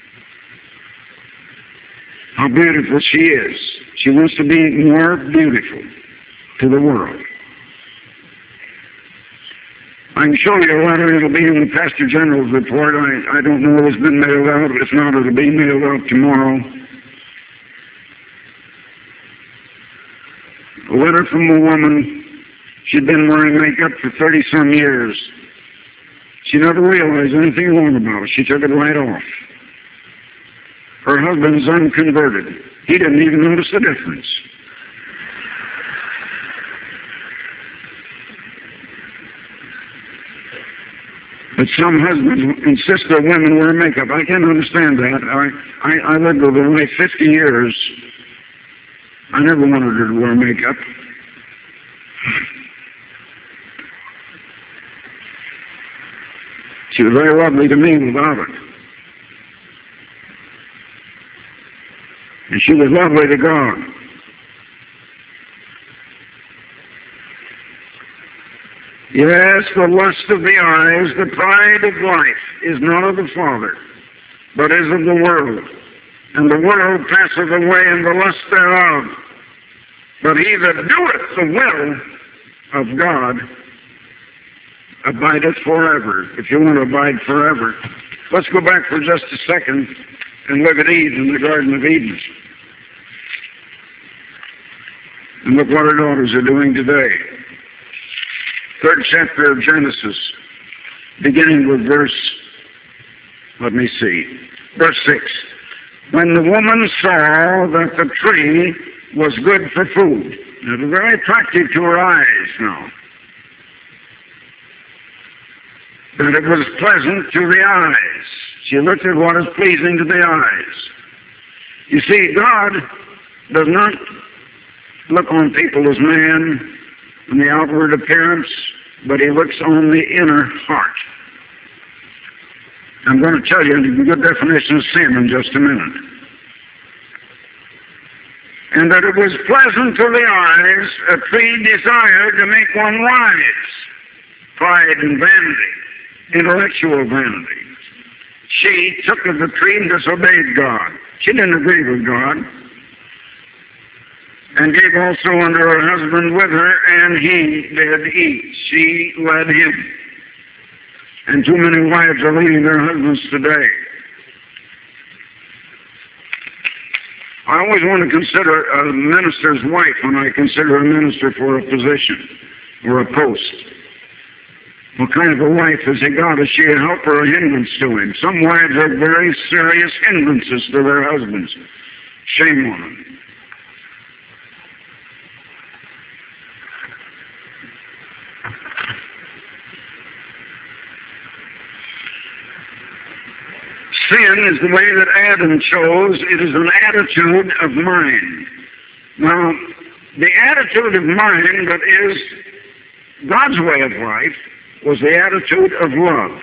A: How beautiful she is. She wants to be more beautiful to the world. I can show you a letter. It'll be in the Pastor General's report. I, I don't know if it's been mailed out. If not, it'll be mailed out tomorrow. A letter from a woman. She'd been wearing makeup for thirty-some years. She never realized anything wrong about it. She took it right off. Her husband is unconverted. He didn't even notice the difference. But some husbands insist that women wear makeup. I can't understand that. I, I, I lived with her for fifty years. I never wanted her to wear makeup. She was very lovely to me without it. And she was lovely to God. Yes, the lust of the eyes, the pride of life is not of the Father, but is of the world. And the world passeth away and the lust thereof. But he that doeth the will of God abideth forever. If you want to abide forever. Let's go back for just a second and look at Eve in the Garden of Eden. And look what her daughters are doing today. Third chapter of Genesis, beginning with verse, let me see, verse six. When the woman saw that the tree was good for food, it was very attractive to her eyes now, that it was pleasant to the eyes. She looked at what is pleasing to the eyes. You see, God does not look on people as man in the outward appearance, but he looks on the inner heart. I'm going to tell you a good definition of sin in just a minute. And that it was pleasant to the eyes, a tree desired to make one wise. Pride and vanity, intellectual vanity. She took of the tree and disobeyed God. She didn't agree with God. And gave also unto her husband with her, and he did eat. She led him. And too many wives are leading their husbands today. I always want to consider a minister's wife when I consider a minister for a position or a post. What kind of a wife has he got? Is she a help or a hindrance to him? Some wives are very serious hindrances to their husbands. Shame on them. Sin is the way that Adam chose. It is an attitude of mind. Now, the attitude of mind that is God's way of life was the attitude of love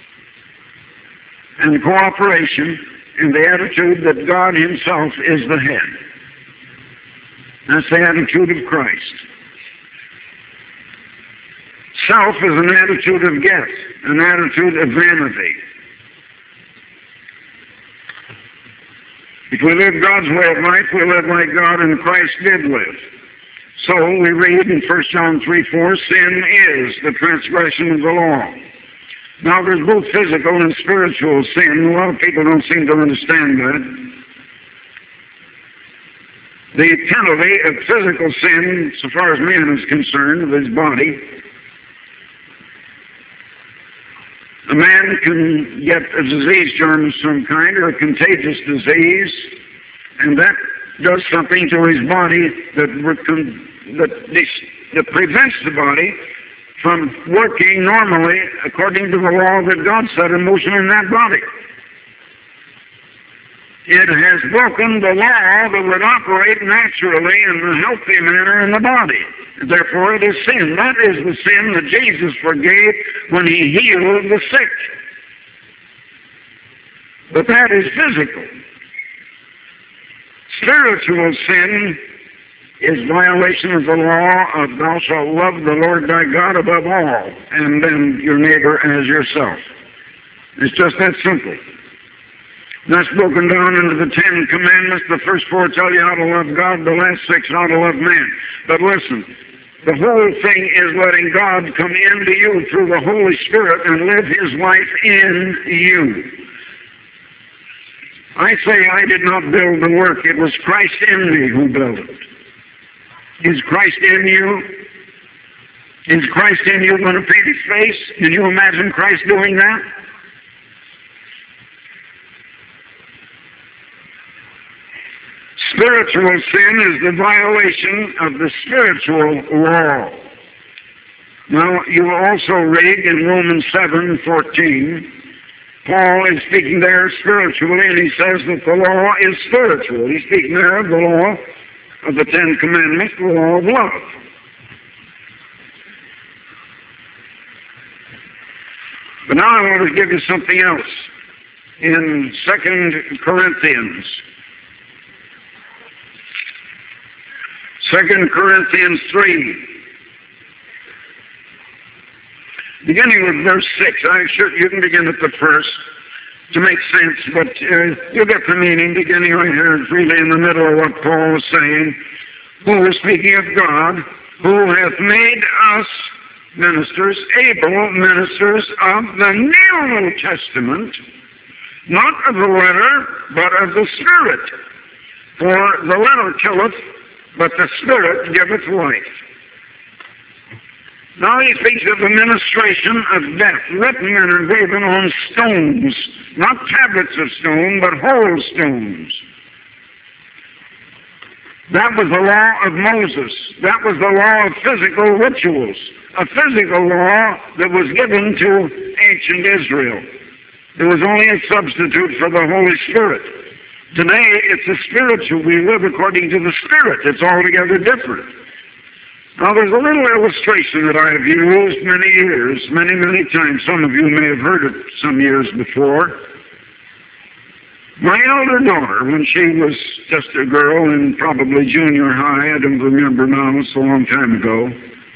A: and cooperation, and the attitude that God himself is the head. That's the attitude of Christ. Self is an attitude of get, an attitude of vanity. If we live God's way of life, we live like God and Christ did live. So we read in First John three four, sin is the transgression of the law. Now there's both physical and spiritual sin. A lot of people don't seem to understand that. The penalty of physical sin, so far as man is concerned, of his body, a man can get a disease germ of some kind or a contagious disease, and that does something to his body that, that, that prevents the body from working normally according to the law that God set in motion in that body. It has broken the law that would operate naturally in a healthy manner in the body. Therefore, it is sin. That is the sin that Jesus forgave when he healed the sick. But that is physical. Spiritual sin is violation of the law of thou shalt love the Lord thy God above all, and then your neighbor as yourself. It's just that simple. That's broken down into the Ten Commandments. The first four tell you how to love God, the last six how to love man. But listen, the whole thing is letting God come into you through the Holy Spirit and live his life in you. I say I did not build the work. It was Christ in me who built it. Is Christ in you? Is Christ in you going to paint his face? Can you imagine Christ doing that? Spiritual sin is the violation of the spiritual law. Now, you will also read in Romans seven fourteen, Paul is speaking there spiritually, and he says that the law is spiritual. He's speaking there of the law of the Ten Commandments, the law of love. But now I want to give you something else. In Second Corinthians, Second Corinthians three, beginning with verse six. I'm sure you can begin at the first to make sense, but uh, you'll get the meaning beginning right here, really in the middle of what Paul was saying. who is speaking of God, who hath made us ministers, able ministers of the New Testament, not of the letter, but of the Spirit. For the letter killeth, but the Spirit giveth life. Now he speaks of the ministration of death, written and engraven on stones, not tablets of stone, but whole stones. That was the law of Moses. That was the law of physical rituals, a physical law that was given to ancient Israel. It was only a substitute for the Holy Spirit. Today, it's a spiritual. We live according to the Spirit. It's altogether different. Now, there's a little illustration that I have used many years, many, many times. Some of you may have heard it some years before. My elder daughter, when she was just a girl in probably junior high, I don't remember now, it's a long time ago.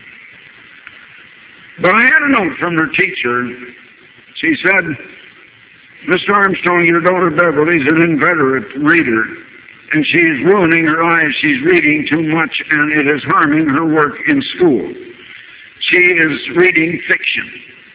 A: But I had a note from her teacher. She said, Mister Armstrong, your daughter Beverly's an inveterate reader, and she is ruining her eyes. She's reading too much, and it is harming her work in school. She is reading fiction.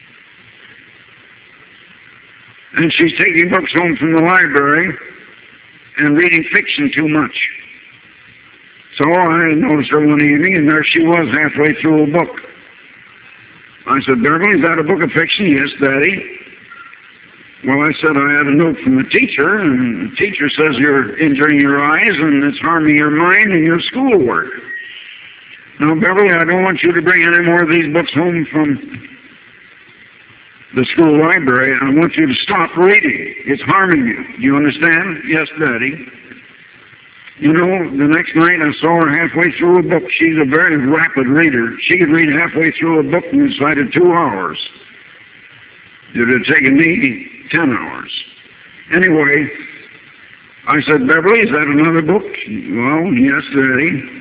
A: And she's taking books home from the library and reading fiction too much. So I noticed her one evening, and there she was halfway through a book. I said, Beverly, is that a book of fiction? Yes, Daddy. Well, I said, I had a note from the teacher, and the teacher says you're injuring your eyes and it's harming your mind and your schoolwork. Now, Beverly, I don't want you to bring any more of these books home from the school library. I want you to stop reading. It's harming you. Do you understand? Yes, Daddy. You know, the next night I saw her halfway through a book. She's a very rapid reader. She could read halfway through a book inside of two hours. It would have taken me ten hours. Anyway, I said, Beverly, is that another book? Well, yes, Daddy.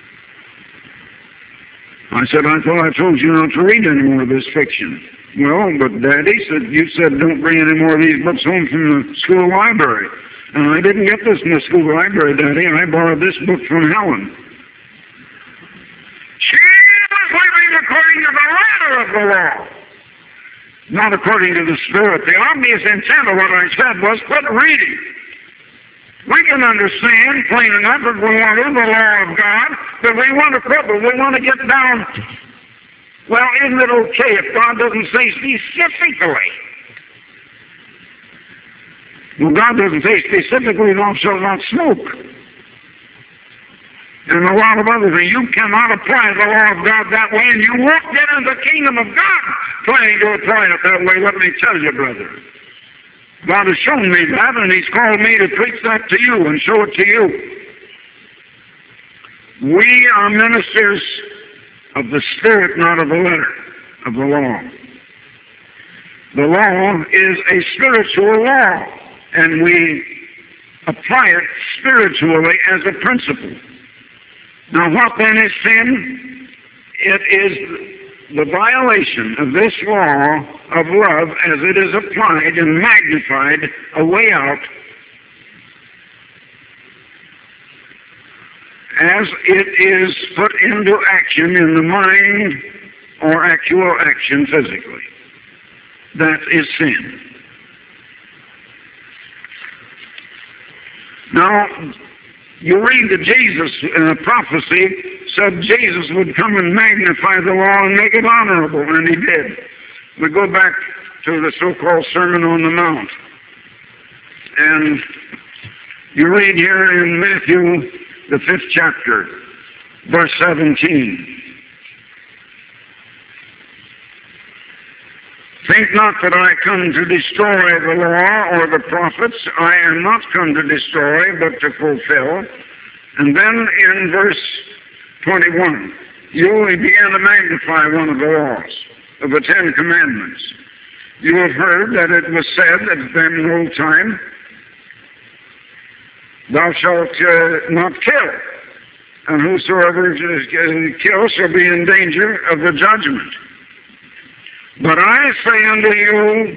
A: I said, I thought I told you not to read any more of this fiction. Well, but Daddy said, you said don't bring any more of these books home from the school library. And I didn't get this in the school library, Daddy. I borrowed this book from Helen. She was living according to the letter of the law, not according to the Spirit. The obvious intent of what I said was quit reading. We can understand plain enough if we want to the law of God, but we want to quit, but we want to get down. Well, isn't it okay if God doesn't say specifically? Well, God doesn't say specifically, thou shalt not smoke. And a lot of other things. You cannot apply the law of God that way, and you won't get into the kingdom of God trying to apply it that way, let me tell you, brother. God has shown me that, and He's called me to preach that to you and show it to you. We are ministers of the Spirit, not of the letter, of the law. The law is a spiritual law, and we apply it spiritually as a principle. Now, what then is sin? It is the violation of this law of love as it is applied and magnified a way out as it is put into action in the mind or actual action physically. That is sin. Now, you read that Jesus, in a prophecy, said Jesus would come and magnify the law and make it honorable, and He did. We go back to the so-called Sermon on the Mount. And you read here in Matthew, the fifth chapter, verse seventeen. Think not that I come to destroy the law or the prophets. I am not come to destroy, but to fulfill. And then in verse twenty-one, you only began to magnify one of the laws of the Ten Commandments. You have heard that it was said that then in old time, thou shalt uh, not kill, and whosoever uh, kills shall be in danger of the judgment. But I say unto you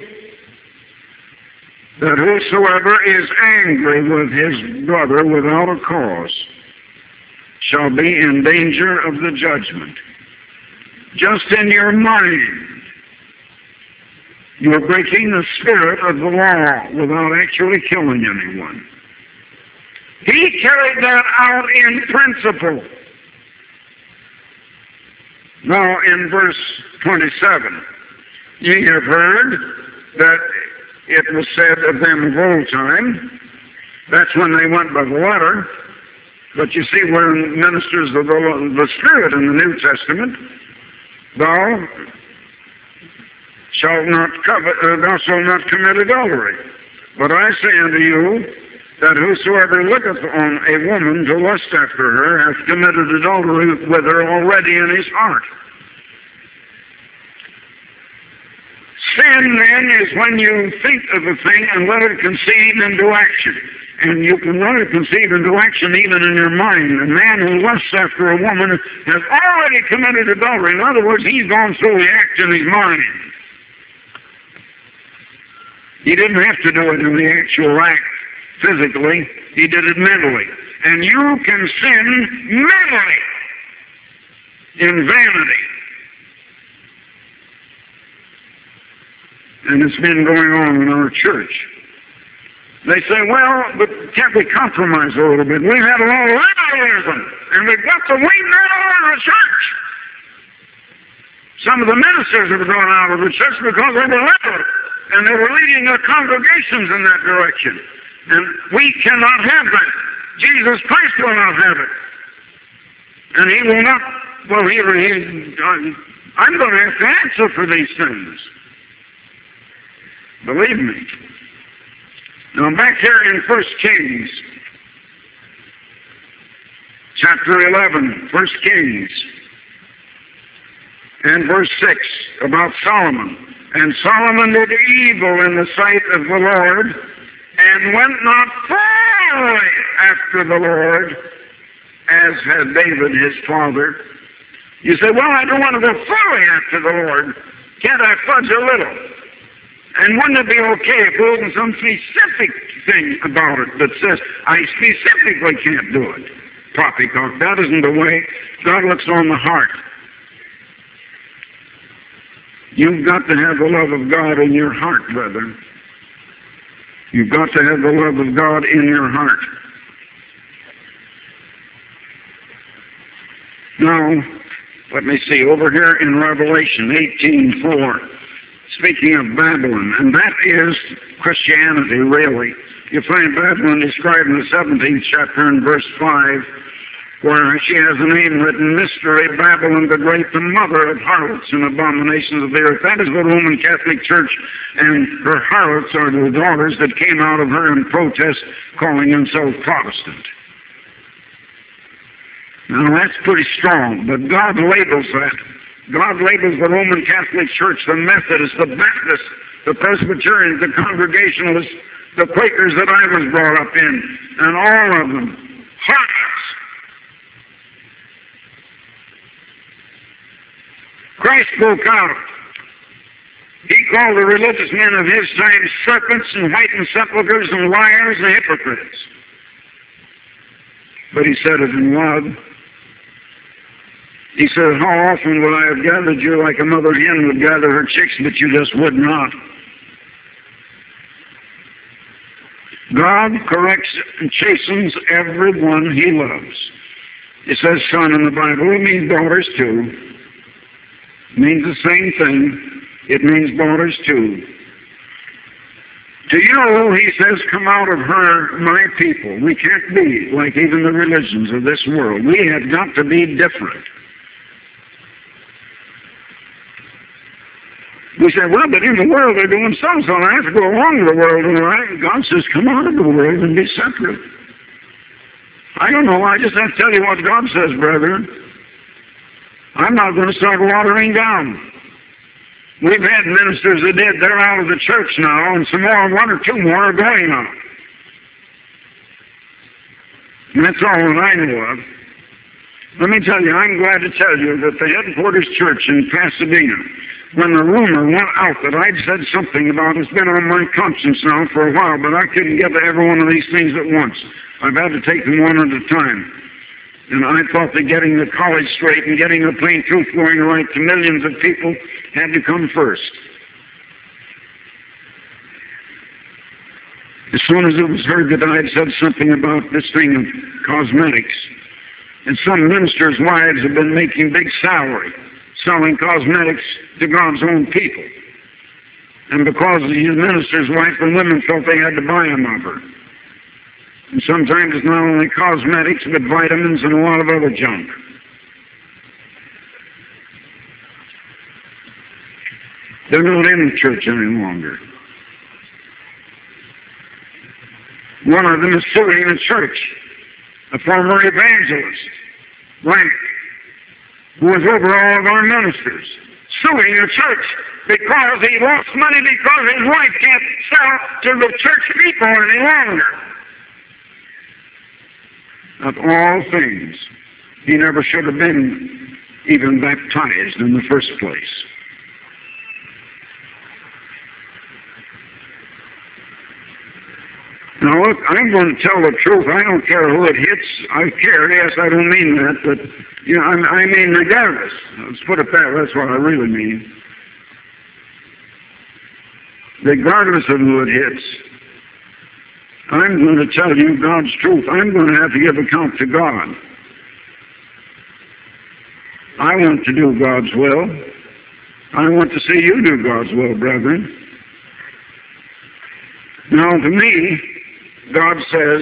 A: that whosoever is angry with his brother without a cause shall be in danger of the judgment. Just in your mind, you are breaking the spirit of the law without actually killing anyone. He carried that out in principle. Now, in verse twenty-seven, ye have heard that it was said of them of old time. That's when they went by the letter. But you see, we're ministers of the, the Spirit in the New Testament. Thou shalt not covet, uh, thou shalt not commit adultery. But I say unto you that whosoever looketh on a woman to lust after her hath committed adultery with her already in his heart. Sin, then, is when you think of a thing and let it conceive into action. And you can let it conceive into action even in your mind. A man who lusts after a woman has already committed adultery. In other words, he's gone through the act in his mind. He didn't have to do it in the actual act physically. He did it mentally. And you can sin mentally in vanity. And it's been going on in our church. They say, well, but can't we compromise a little bit? We've had a lot of liberalism, and we've got to weed that out of the church. Some of the ministers have gone out of the church because they were liberal, and they were leading their congregations in that direction. And we cannot have that. Jesus Christ will not have it. And he will not, well, he, he, I'm going to have to answer for these things. Believe me. Now back here in First Kings, chapter eleven, First Kings, and verse six, about Solomon. And Solomon did evil in the sight of the Lord, and went not fully after the Lord, as had David his father. You say, well, I don't want to go fully after the Lord. Can't I fudge a little? And wouldn't it be okay if there wasn't some specific thing about it that says, I specifically can't do it? Poppycock. That isn't the way. God looks on the heart. You've got to have the love of God in your heart, brother. You've got to have the love of God in your heart. Now, let me see, over here in Revelation eighteen four, speaking of Babylon, and that is Christianity, really. You find Babylon described in the seventeenth chapter in verse five, where she has a name written, Mystery, Babylon the Great, the mother of harlots and abominations of the earth. That is the Roman Catholic Church, and her harlots are the daughters that came out of her in protest, calling themselves Protestant. Now that's pretty strong, but God labels that. God labels the Roman Catholic Church, the Methodists, the Baptists, the Presbyterians, the Congregationalists, the Quakers that I was brought up in, and all of them, harlots. Christ spoke out. He called the religious men of his time serpents and whitened sepulchres and liars and hypocrites. But he said it in love. He said, how often would I have gathered you like a mother hen would gather her chicks, but you just would not. God corrects and chastens everyone he loves. It says son in the Bible. It means daughters too. It means the same thing. It means daughters too. To you, he says, come out of her, my people. We can't be like even the religions of this world. We have got to be different. We say, well, but in the world they're doing some, so I have to go along with the world. And God says, come out of the world and be separate. I don't know. I just have to tell you what God says, brethren. I'm not going to start watering down. We've had ministers that did. They're out of the church now, and some more, one or two more are going out. And that's all that I know of. Let me tell you, I'm glad to tell you that the headquarters church in Pasadena, when the rumor went out that I'd said something about it, it's been on my conscience now for a while, but I couldn't get to every one of these things at once. I've had to take them one at a time. And I thought that getting the college straight and getting the plain truth going right to millions of people had to come first. As soon as it was heard that I had said something about this thing of cosmetics, and some ministers' wives have been making big salary selling cosmetics to God's own people. And because these ministers' wives and women felt they had to buy them of her. And sometimes it's not only cosmetics, but vitamins and a lot of other junk. They're not in the church any longer. One of them is suing the church, a former evangelist, Rank, who was over all of our ministers, suing the church because he lost money because his wife can't sell to the church people any longer. Of all things, he never should have been even baptized in the first place. Now look, I'm going to tell the truth. I don't care who it hits. I care, yes, I don't mean that, but, you know, I, I mean regardless. Let's put it that way. That's what I really mean. Regardless of who it hits, I'm going to tell you God's truth. I'm going to have to give account to God. I want to do God's will. I want to see you do God's will, brethren. Now, to me, God says,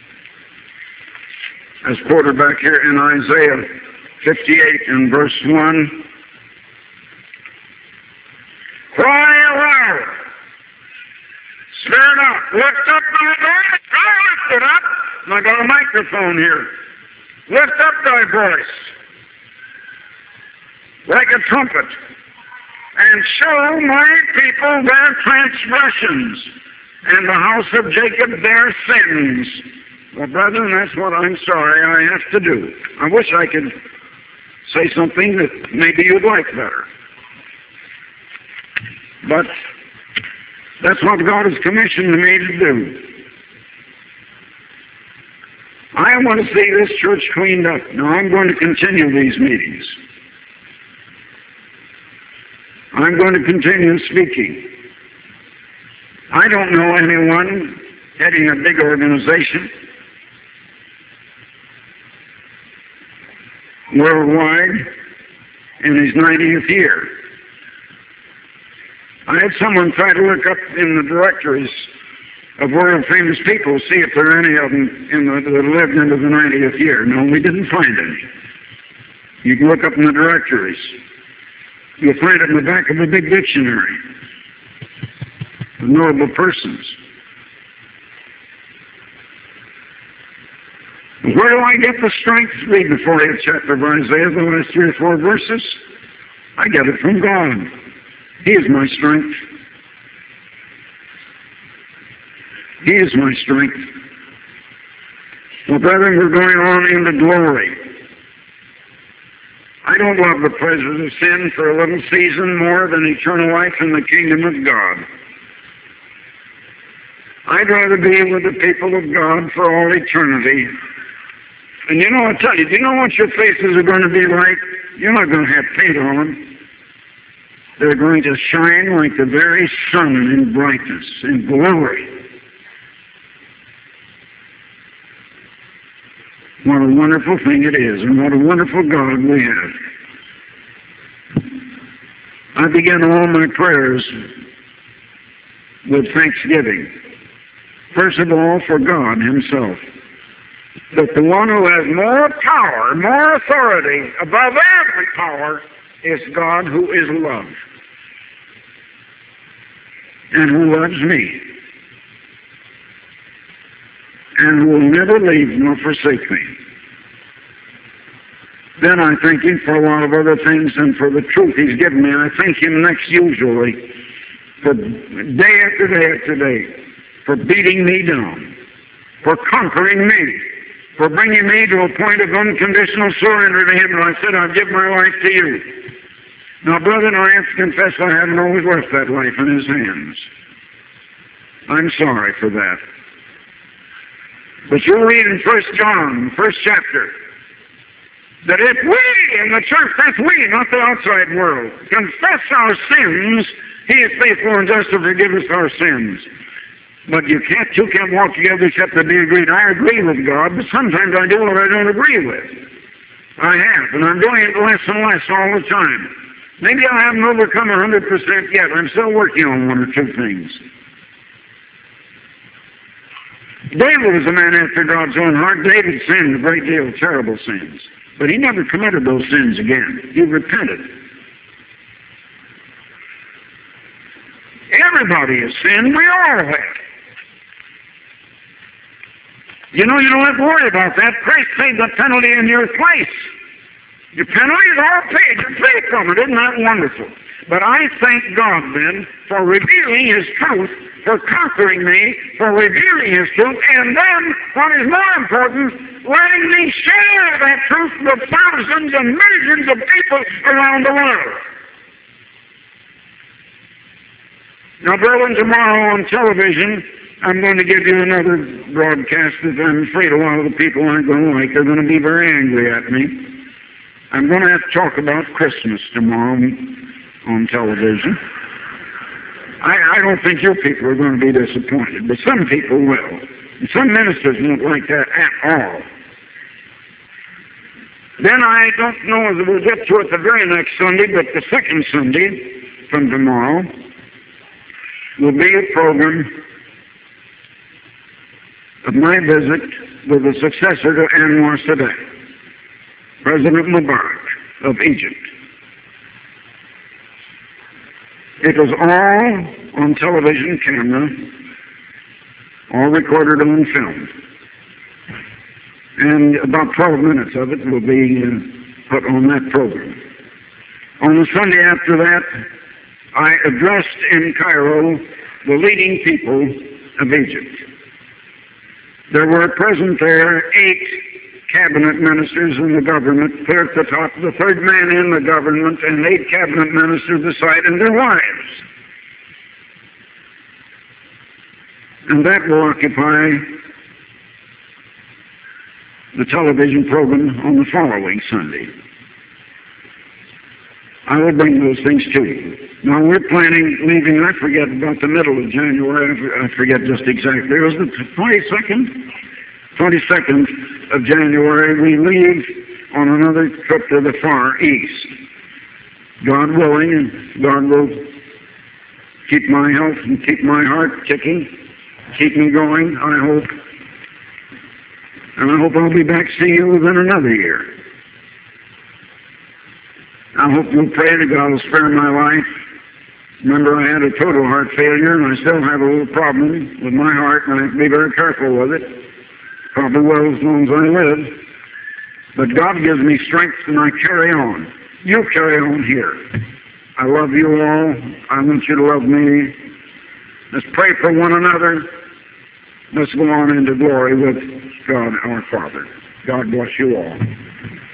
A: as quoted back here in Isaiah fifty-eight and verse one, cry aloud, spare not, lift up thy voice, I lift it up. I got a microphone here. Lift up thy voice like a trumpet, and show my people their transgressions, and the house of Jacob their sins. Well, brethren, that's what I'm sorry I have to do. I wish I could say something that maybe you'd like better. But that's what God has commissioned me to do. I want to see this church cleaned up. Now, I'm going to continue these meetings. I'm going to continue speaking. I don't know anyone heading a big organization worldwide in his ninetieth year. I had someone try to look up in the directories of world famous people, see if there are any of them in the, that lived into the ninetieth year. No, we didn't find any. You can look up in the directories. You'll find it in the back of a big dictionary of notable persons. Where do I get the strength to read the fortieth chapter of Isaiah, the last three or four verses? I get it from God. He is my strength. He is my strength. Well, brethren, we're going on into glory. I don't love the pleasures of sin for a little season more than eternal life in the kingdom of God. I'd rather be with the people of God for all eternity. And you know, I'll tell you, do you know what your faces are going to be like? You're not going to have paint on them. They're going to shine like the very sun in brightness, in glory. What a wonderful thing it is, and what a wonderful God we have. I begin all my prayers with thanksgiving. First of all, for God himself. That the one who has more power, more authority above every power is God, who is love. And who loves me. And who will never leave nor forsake me. Then I thank him for a lot of other things and for the truth he's given me. I thank him next usually for day after day after day, for beating me down, for conquering me, for bringing me to a point of unconditional surrender to him. And I said, I'll give my life to you. Now, brethren, I have to confess I haven't always left that life in his hands. I'm sorry for that. But you'll read in First John, the first chapter, that if we in the church, that's we, not the outside world, confess our sins, He is faithful and just to forgive us our sins. But you can't, you can't walk together except to be agreed. I agree with God, but sometimes I do what I don't agree with. I have, and I'm doing it less and less all the time. Maybe I haven't overcome one hundred percent yet. I'm still working on one or two things. David was a man after God's own heart. David sinned a great deal of terrible sins. But he never committed those sins again. He repented. Everybody has sinned. We all have. You know, you don't have to worry about that. Christ paid the penalty in your place. Your penalty is all paid. You're free from it. Isn't that wonderful? But I thank God then for revealing His truth, for conquering me, for revealing His truth, and then, what is more important, letting me share that truth with thousands and millions of people around the world. Now, brethren, tomorrow on television, I'm going to give you another broadcast that I'm afraid a lot of the people aren't going to like. They're going to be very angry at me. I'm going to have to talk about Christmas tomorrow on television. I, I don't think you people are going to be disappointed, but some people will. And some ministers won't like that at all. Then I don't know if we'll get to it the very next Sunday, but the second Sunday from tomorrow will be a program of my visit with the successor to Anwar Sadat, President Mubarak of Egypt. It was all on television camera, all recorded on film. And about twelve minutes of it will be uh, put on that program. On the Sunday after that, I addressed in Cairo the leading people of Egypt. There were present there eight cabinet ministers in the government, clear at the top, the third man in the government, and eight cabinet ministers beside, and their wives. And that will occupy the television program on the following Sunday. I will bring those things to you. Now, we're planning leaving, I forget, about the middle of January. I forget just exactly. It was the twenty-second? twenty-second of January. We leave on another trip to the far east. God willing, and God will keep my health and keep my heart ticking, keep me going, I hope. And I hope I'll be back to see you within another year. I hope you'll pray that God will spare my life. Remember, I had a total heart failure, and I still have a little problem with my heart, and I have to be very careful with it. Probably will as long as I live. But God gives me strength, and I carry on. You carry on here. I love you all. I want you to love me. Let's pray for one another. Let's go on into glory with God our Father. God bless you all.